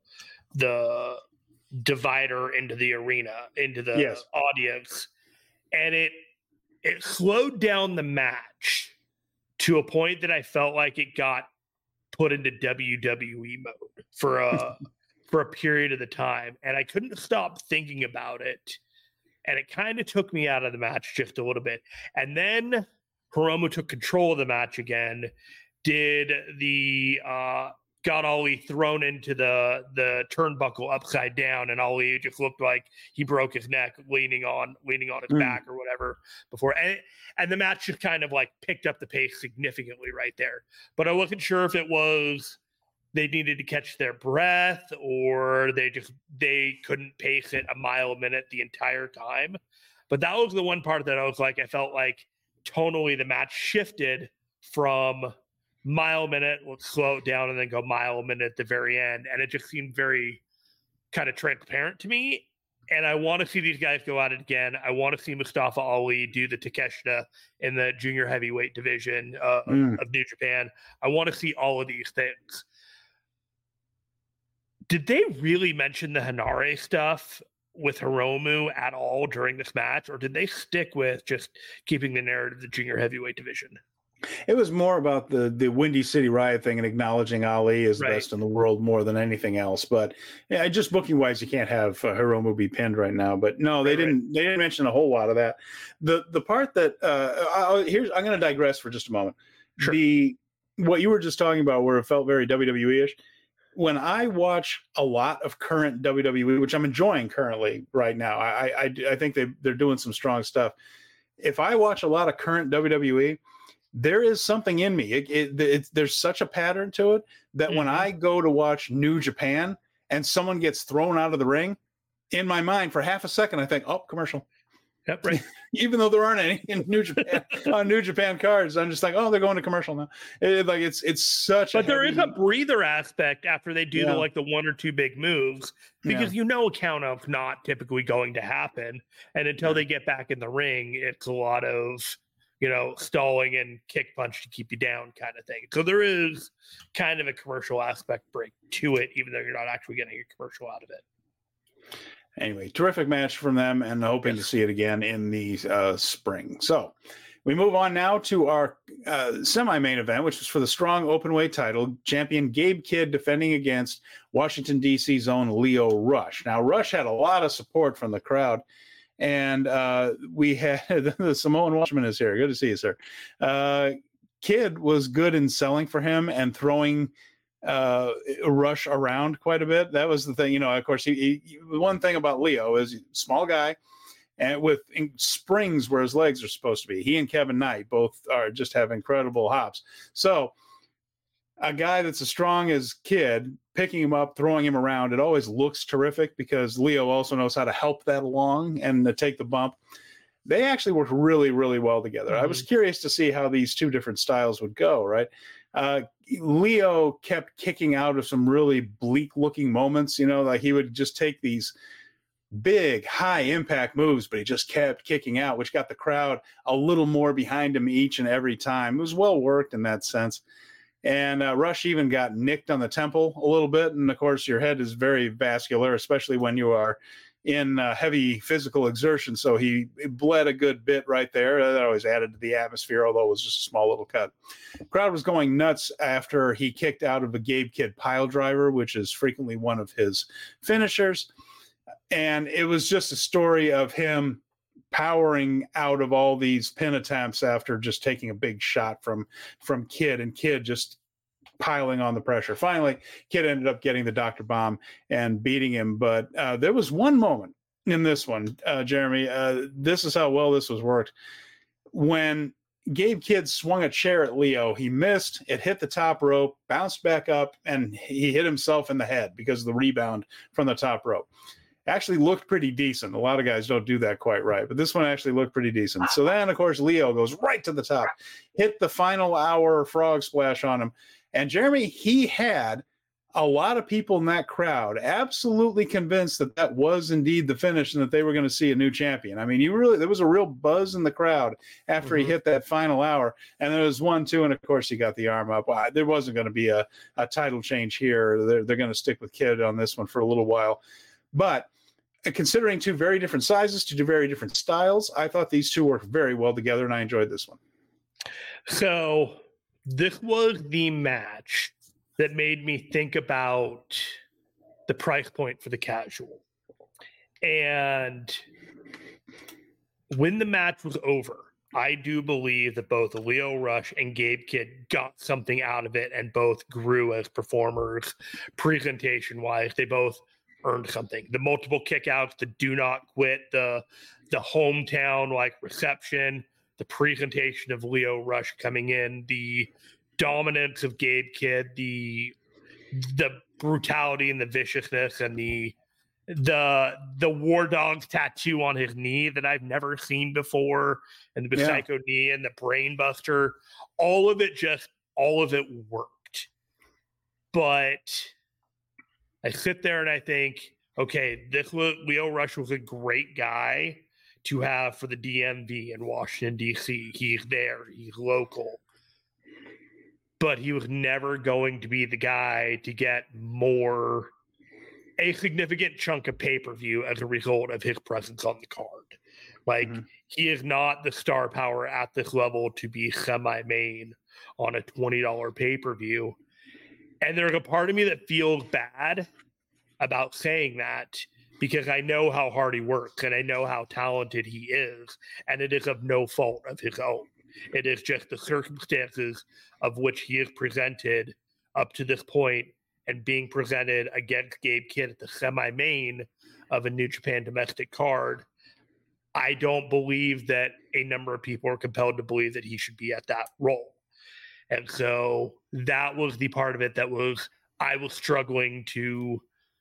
the divider into the arena, into the audience, and it slowed down the match to a point that I felt like it got put into WWE mode for a period of the time, and I couldn't stop thinking about it, and it kind of took me out of the match just a little bit. And then Hiromu took control of the match again, did the got Ali thrown into the turnbuckle upside down, and Ali just looked like he broke his neck leaning on his back or whatever before, and the match just kind of like picked up the pace significantly right there. But I wasn't sure if it was they needed to catch their breath or they couldn't pace it a mile a minute the entire time. But that was the one part that I was like, I felt like tonally the match shifted from mile a minute, let's slow it down, and then go mile a minute at the very end. And it just seemed very kind of transparent to me. And I want to see these guys go at it again. I want to see Mustafa Ali do the Takeshita in the junior heavyweight division of New Japan. I want to see all of these things. Did they really mention the Hanare stuff with Hiromu at all during this match, or did they stick with just keeping the narrative of the junior heavyweight division? It was more about the Windy City Riot thing and acknowledging Ali as the best in the world more than anything else. But yeah, just booking wise, you can't have Hiromu be pinned right now. But no, they didn't mention a whole lot of that. The part that I'm going to digress for just a moment. Sure. What you were just talking about, where it felt very WWE-ish. When I watch a lot of current WWE, which I'm enjoying currently right now, I think they're doing some strong stuff. If I watch a lot of current WWE, there is something in me. There's such a pattern to it that when I go to watch New Japan and someone gets thrown out of the ring, in my mind for half a second, I think, oh, commercial. Yep, right. Even though there aren't any in New Japan on New Japan cards, I'm just like, oh, they're going to commercial now. It's such. But there is a breather aspect after they do the one or two big moves, because a count of not typically going to happen, and until they get back in the ring, it's a lot of stalling and kick punch to keep you down kind of thing. So there is kind of a commercial aspect break to it, even though you're not actually getting a commercial out of it. Anyway, terrific match from them, and hoping to see it again in the spring. So we move on now to our semi-main event, which was for the Strong Openweight title. Champion Gabe Kidd defending against Washington, D.C.'s own Lio Rush. Now, Rush had a lot of support from the crowd, and we had the Samoan Watchman is here. Good to see you, sir. Kidd was good in selling for him and throwing Rush around quite a bit. That was the thing, of course, he one thing about Lio is he's a small guy and with springs where his legs are supposed to be. He and Kevin Knight both just have incredible hops. So a guy that's as strong as Kidd, picking him up, throwing him around, it always looks terrific because Lio also knows how to help that along and to take the bump. They actually worked really, really well together. I was curious to see how these two different styles would go, right? Lio kept kicking out of some really bleak-looking moments, like he would just take these big, high-impact moves, but he just kept kicking out, which got the crowd a little more behind him each and every time. It was well-worked in that sense. And Rush even got nicked on the temple a little bit, and, of course, your head is very vascular, especially when you are in heavy physical exertion, so he bled a good bit right there. That always added to the atmosphere, although it was just a small little cut. Crowd was going nuts after he kicked out of a Gabe Kidd pile driver, which is frequently one of his finishers. And it was just a story of him powering out of all these pin attempts after just taking a big shot from Kidd, and Kidd just piling on the pressure. Finally, Kidd ended up getting the Dr. Bomb and beating him. But there was one moment in this one, Jeremy, this is how well this was worked. When Gabe Kidd swung a chair at Leo, he missed, it hit the top rope, bounced back up, and he hit himself in the head because of the rebound from the top rope. Actually looked pretty decent. A lot of guys don't do that quite right, but this one actually looked pretty decent. So then, of course, Leo goes right to the top, hit the final hour frog splash on him. And Jeremy, he had a lot of people in that crowd absolutely convinced that that was indeed the finish and that they were going to see a new champion. I mean, there was a real buzz in the crowd after he hit that final hour. And there was 1, 2, and of course he got the arm up. There wasn't going to be a title change here. They're going to stick with Kidd on this one for a little while. But considering two very different sizes, two very different styles, I thought these two worked very well together, and I enjoyed this one. So this was the match that made me think about the price point for the casual. And when the match was over, I do believe that both Lio Rush and Gabe Kidd got something out of it and both grew as performers presentation-wise. They both earned something. The multiple kickouts, the do not quit, the hometown like reception, the presentation of Lio Rush coming in, the dominance of Gabe Kidd, the brutality and the viciousness, and the War Dogs tattoo on his knee that I've never seen before, and the Psycho knee and the Brain Buster. All of it worked. But I sit there and I think, okay, Lio Rush was a great guy to have for the DMV in Washington, D.C. He's there. He's local. But he was never going to be the guy to get a significant chunk of pay-per-view as a result of his presence on the card. Like, he is not the star power at this level to be semi-main on a $20 pay-per-view. And there's a part of me that feels bad about saying that, because I know how hard he works and I know how talented he is, and it is of no fault of his own. It is just the circumstances of which he is presented up to this point and being presented against Gabe Kidd at the semi-main of a New Japan domestic card. I don't believe that a number of people are compelled to believe that he should be at that role. And so that was the part of it that I was struggling to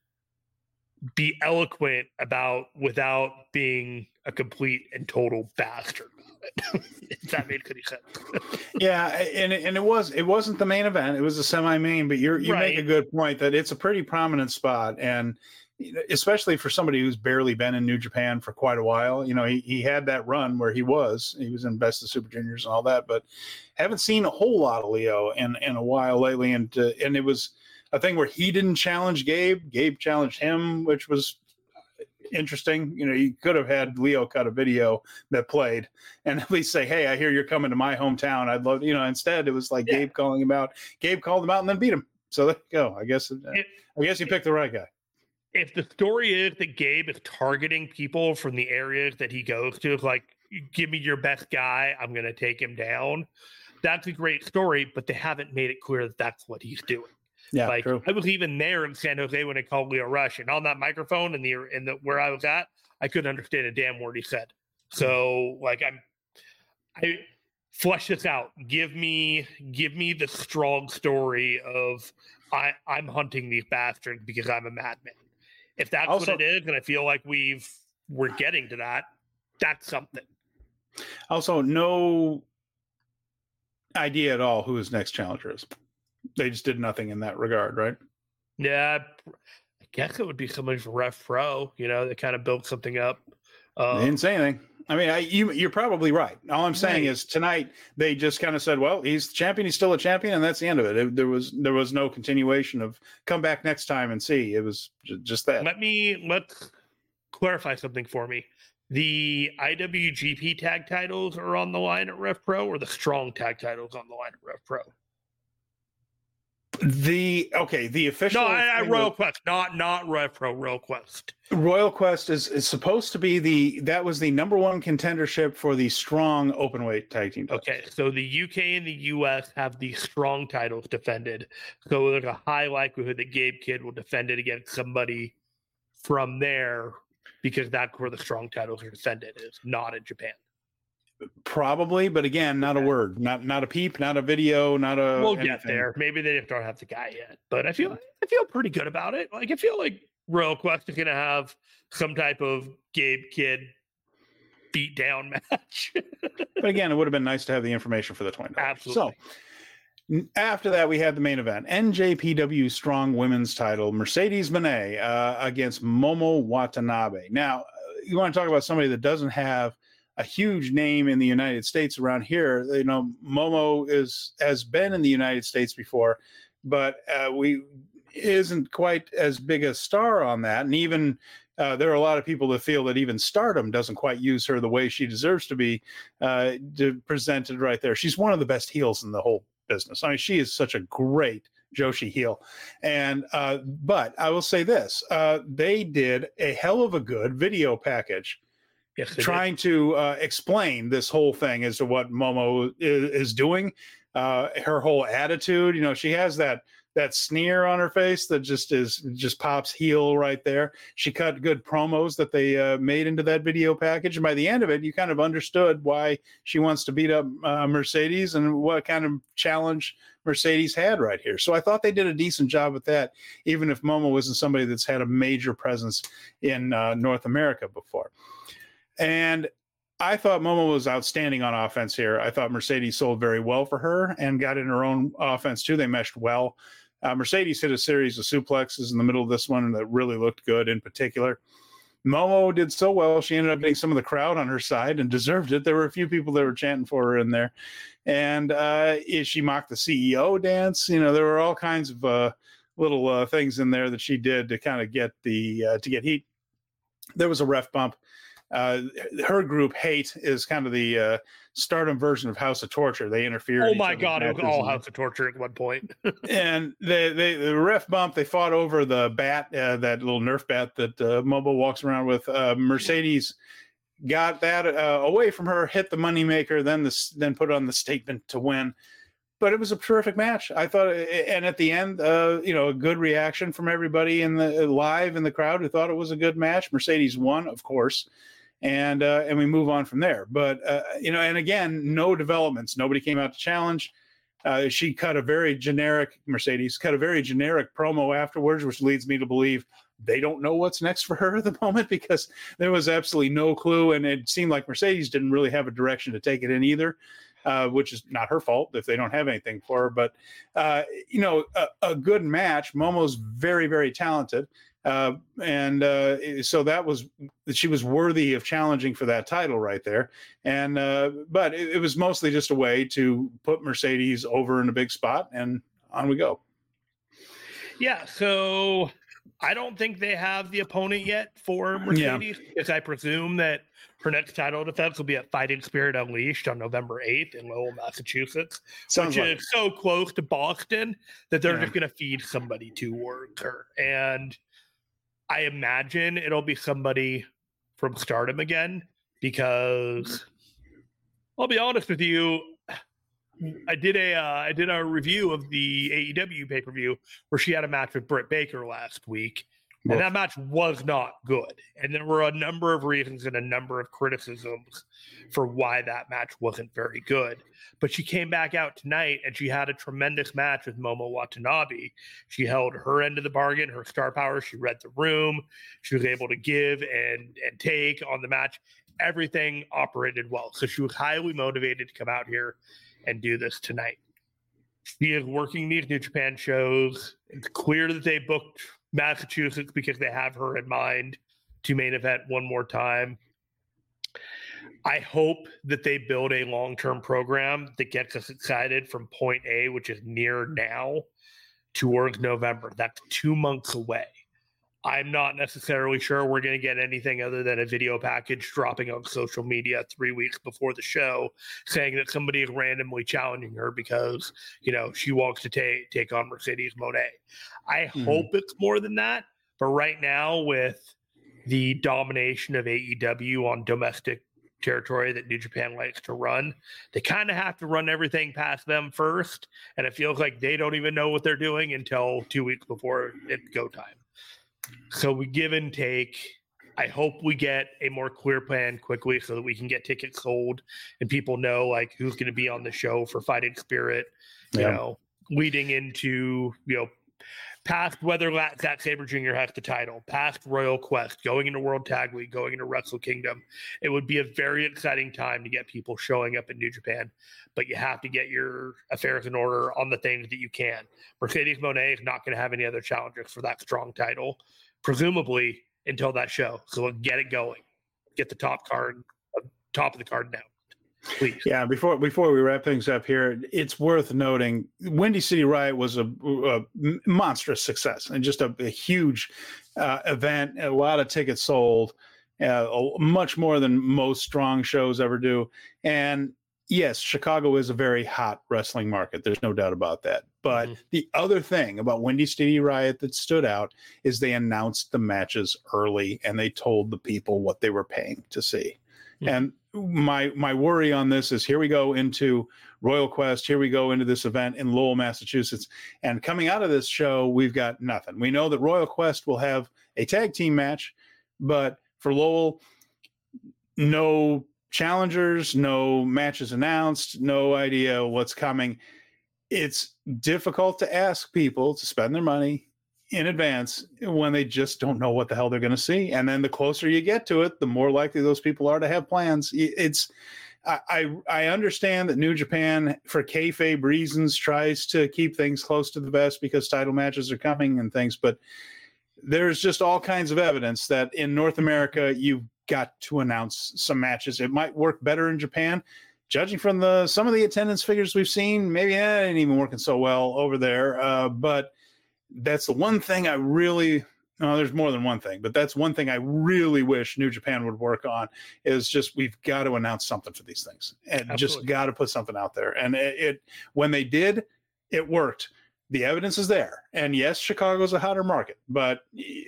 be eloquent about without being a complete and total bastard about it. If that made any sense. Yeah, and it wasn't the main event. It was a semi-main, but you make a good point that it's a pretty prominent spot, and especially for somebody who's barely been in New Japan for quite a while. You know, he had that run where he was in Best of Super Juniors and all that, but haven't seen a whole lot of Leo in a while lately, and it was a thing where he didn't challenge Gabe. Gabe challenged him, which was interesting. You know, you could have had Leo cut a video that played and at least say, hey, I hear you're coming to my hometown. I'd love, instead it was like Gabe calling him out. Gabe called him out and then beat him. So there you go. I guess you picked the right guy. If the story is that Gabe is targeting people from the areas that he goes to, like, give me your best guy, I'm going to take him down. That's a great story, but they haven't made it clear that that's what he's doing. Yeah, like, true. I was even there in San Jose when I called Lio Rush, and on that microphone in the where I was at, I couldn't understand a damn word he said. So, like, I flesh this out. Give me the strong story of I'm hunting these bastards because I'm a madman. If that's what it is, and I feel like we're getting to that, that's something. Also, no idea at all who his next challenger is. They just did nothing in that regard, right? Yeah, I guess it would be somebody from Ref Pro, they kind of built something up. They didn't say anything. I mean, you're probably right. All I'm saying is tonight they just kind of said, well, he's the champion. He's still a champion. And that's the end of it. There was no continuation of come back next time and see. It was just that. Let's clarify something for me. The IWGP tag titles are on the line at Rev Pro, or the Strong tag titles on the line at Rev Pro? The official. No, Royal Quest, not Rev Pro. Royal Quest. Royal Quest is supposed to be that was the number one contendership for the Strong openweight tag team titles. Okay, so the UK and the US have the Strong titles defended. So there's a high likelihood that Gabe Kidd will defend it against somebody from there, because that's where the Strong titles are defended, is not in Japan. Probably, but again, not a word, not a peep, not a video, not a. We'll get there. Maybe they don't have the guy yet, but I feel pretty good about it. Like, I feel like Royal Quest is going to have some type of Gabe Kidd beat down match. But again, it would have been nice to have the information for the $20. Absolutely. So after that, we had the main event: NJPW Strong Women's Title, Mercedes Moné against Momo Watanabe. Now, you want to talk about somebody that doesn't have a huge name in the United States around here. You know, Momo has been in the United States before, but isn't quite as big a star on that. And even there are a lot of people that feel that even Stardom doesn't quite use her the way she deserves to be presented right there. She's one of the best heels in the whole business. I mean, she is such a great Joshi heel. And but I will say this, they did a hell of a good video package. Yes, trying to explain this whole thing as to what Momo is doing, her whole attitude. You know, she has that sneer on her face that just pops heel right there. She cut good promos that they made into that video package, and by the end of it, you kind of understood why she wants to beat up Mercedes and what kind of challenge Mercedes had right here. So I thought they did a decent job with that, even if Momo wasn't somebody that's had a major presence in North America before. And I thought Momo was outstanding on offense here. I thought Mercedes sold very well for her and got in her own offense too. They meshed well. Mercedes hit a series of suplexes in the middle of this one that really looked good in particular. Momo did so well, she ended up getting some of the crowd on her side and deserved it. There were a few people that were chanting for her in there. And she mocked the CEO dance. You know, there were all kinds of little things in there that she did to kind of get to get heat. There was a ref bump. Her group Hate is kind of the Stardom version of House of Torture. They interfered. Oh my God, it was all House of Torture at one point. And the ref bump, they fought over the bat, that little Nerf bat that Momo walks around with. Mercedes got that away from her, hit the moneymaker, then put on the statement to win. But it was a terrific match, I thought. And at the end, a good reaction from everybody in the live in the crowd who thought it was a good match. Mercedes won, of course. And we move on from there. But, and again, no developments. Nobody came out to challenge. Mercedes cut a very generic promo afterwards, which leads me to believe they don't know what's next for her at the moment, because there was absolutely no clue. And it seemed like Mercedes didn't really have a direction to take it in either, which is not her fault if they don't have anything for her. But, a good match. Momo's very, very talented. So she was worthy of challenging for that title right there. And but it was mostly just a way to put Mercedes over in a big spot, and on we go. Yeah, so I don't think they have the opponent yet for Mercedes, because I presume that her next title defense will be at Fighting Spirit Unleashed on November 8th in Lowell, Massachusetts, which is so close to Boston that they're just going to feed somebody towards her. And I imagine it'll be somebody from Stardom again, because I'll be honest with you, I did a review of the AEW pay-per-view where she had a match with Britt Baker last week, and that match was not good. And there were a number of reasons and a number of criticisms for why that match wasn't very good. But she came back out tonight and she had a tremendous match with Momo Watanabe. She held her end of the bargain, her star power. She read the room. She was able to give and take on the match. Everything operated well. So she was highly motivated to come out here and do this tonight. She is working these New Japan shows. It's clear that they booked Massachusetts because they have her in mind to main event one more time. I hope that they build a long-term program that gets us excited from point A, which is near now, towards November. That's 2 months away. I'm not necessarily sure we're going to get anything other than a video package dropping on social media 3 weeks before the show saying that somebody is randomly challenging her because, she wants to take on Mercedes Moné. I hope it's more than that. But right now, with the domination of AEW on domestic territory that New Japan likes to run, they kind of have to run everything past them first. And it feels like they don't even know what they're doing until 2 weeks before it's go time. So we give and take. I hope we get a more clear plan quickly so that we can get tickets sold and people know who's going to be on the show for Fighting Spirit, leading into, past whether Zack Sabre Jr. has the title, past Royal Quest, going into World Tag League, going into Wrestle Kingdom. It would be a very exciting time to get people showing up in New Japan, but you have to get your affairs in order on the things that you can. Mercedes Moné is not going to have any other challengers for that strong title, presumably until that show. So we'll get it going. Get the top of the card now. Please. Yeah, before we wrap things up here, it's worth noting Windy City Riot was a monstrous success and just a huge event. A lot of tickets sold, much more than most strong shows ever do. And yes, Chicago is a very hot wrestling market. There's no doubt about that. But the other thing about Windy City Riot that stood out is they announced the matches early and they told the people what they were paying to see. And my worry on this is here we go into Royal Quest. Here we go into this event in Lowell, Massachusetts. And coming out of this show, we've got nothing. We know that Royal Quest will have a tag team match, but for Lowell, no challengers, no matches announced, no idea what's coming. It's difficult to ask people to spend their money in advance when they just don't know what the hell they're going to see. And then the closer you get to it, the more likely those people are to have plans. I understand that New Japan, for kayfabe reasons, tries to keep things close to the vest because title matches are coming and things, but there's just all kinds of evidence that in North America, you've got to announce some matches. It might work better in Japan. Judging from some of the attendance figures we've seen, maybe that ain't even working so well over there. But that's the one thing there's more than one thing, but that's one thing I really wish New Japan would work on is just, we've got to announce something for these things and Absolutely. Just got to put something out there. And when they did, it worked. The evidence is there. And yes, Chicago's a hotter market, but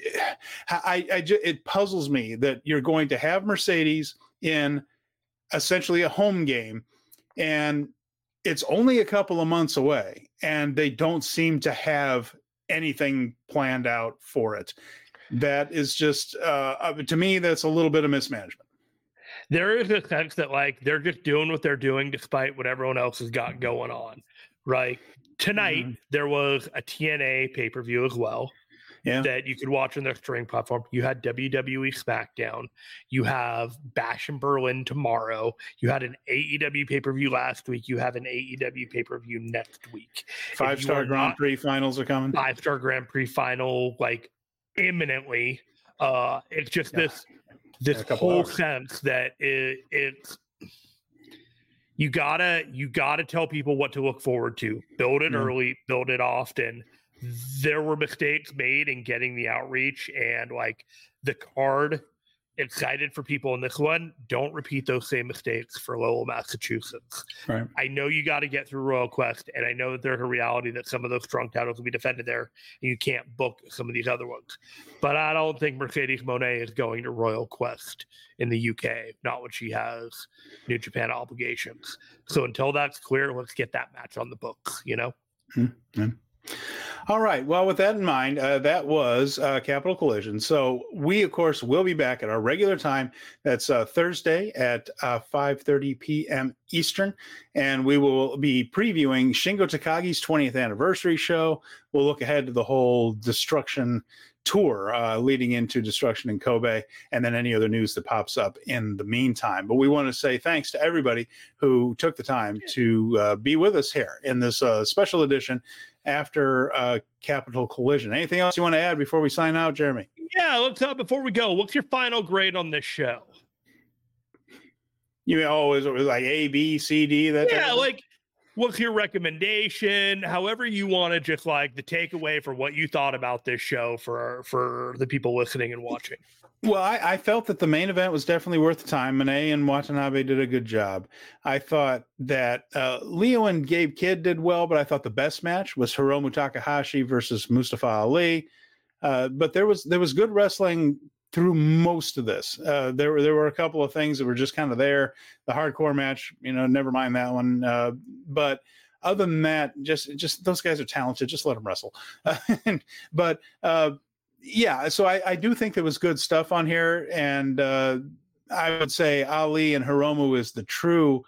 it puzzles me that you're going to have Mercedes in essentially a home game and it's only a couple of months away and they don't seem to have anything planned out for it. That is just to me, that's a little bit of mismanagement. There is a sense that they're just doing what they're doing despite what everyone else has got going on. Right. Tonight there was a TNA pay-per-view as well. Yeah. That you could watch on their streaming platform. You had WWE SmackDown. You have Bash in Berlin tomorrow. You had an AEW pay-per-view last week. You have an AEW pay-per-view next week. 5-star Grand Prix finals are coming. 5-star Grand Prix final, imminently. It's just this whole sense that it's you gotta tell people what to look forward to. Build it early, build it often. There were mistakes made in getting the outreach and the card. Excited for people in this one. Don't repeat those same mistakes for Lowell, Massachusetts. Right. I know you got to get through Royal Quest, and I know that there's a reality that some of those strong titles will be defended there, and you can't book some of these other ones. But I don't think Mercedes Moné is going to Royal Quest in the UK, not when she has New Japan obligations. So until that's clear, let's get that match on the books, Mm-hmm. All right. Well, with that in mind, that was Capital Collision. So we, of course, will be back at our regular time. That's Thursday at 5:30 p.m. Eastern. And we will be previewing Shingo Takagi's 20th anniversary show. We'll look ahead to the whole Destruction tour leading into Destruction in Kobe, and then any other news that pops up in the meantime. But we want to say thanks to everybody who took the time to be with us here in this special edition after Capital Collision. Anything else you want to add before we sign out, Jeremy? Yeah, let's before we go, what's your final grade on this show? You mean always like A, B, C, D? That what's your recommendation? However you want to, just like the takeaway for what you thought about this show for the people listening and watching. Well, I felt that the main event was definitely worth the time. Monet and Watanabe did a good job. I thought that Leo and Gabe Kidd did well, but I thought the best match was Hiromu Takahashi versus Mustafa Ali. But there was good wrestling through most of this. There were a couple of things that were just kind of there. The hardcore match, never mind that one. But other than that, just those guys are talented. Just let them wrestle. But yeah, so I do think there was good stuff on here, and I would say Ali and Hiromu is the true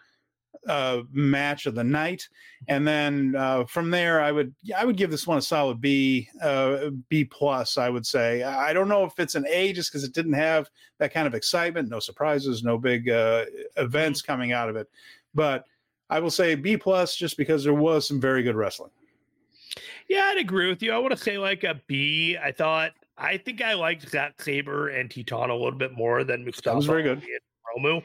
match of the night, and then from there I would give this one a solid B plus. I would say I don't know if it's an A just because it didn't have that kind of excitement, no surprises, no big events coming out of it, but I will say B plus just because there was some very good wrestling. Yeah, I'd agree with you. I want to say like a B. I think I liked Zack Sabre and Titan a little bit more than Mustafa. That was very good. And Hiromu.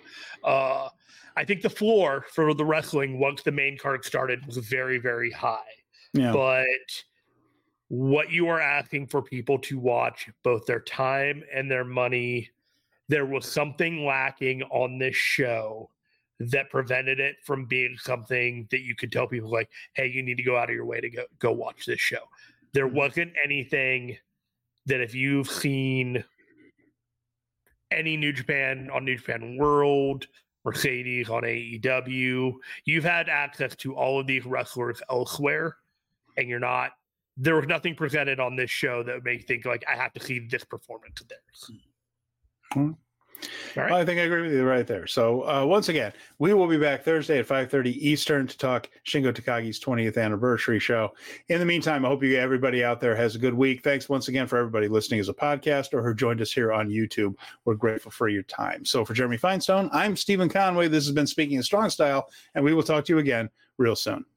I think the floor for the wrestling once the main card started was very, very high. Yeah. But what you are asking for people to watch, both their time and their money, there was something lacking on this show that prevented it from being something that you could tell people like, hey, you need to go out of your way to go watch this show. There wasn't anything that if you've seen any New Japan on New Japan World, Mercedes on AEW, you've had access to all of these wrestlers elsewhere, and there was nothing presented on this show that would make you think like, I have to see this performance of theirs. Mm-hmm. All right. Well, I think I agree with you right there. So once again, we will be back Thursday at 5:30 Eastern to talk Shingo Takagi's 20th anniversary show. In the meantime, I hope everybody out there has a good week. Thanks once again for everybody listening as a podcast or who joined us here on YouTube. We're grateful for your time. So for Jeremy Feinstone, I'm Stephen Conway. This has been Speaking of Strong Style, and we will talk to you again real soon.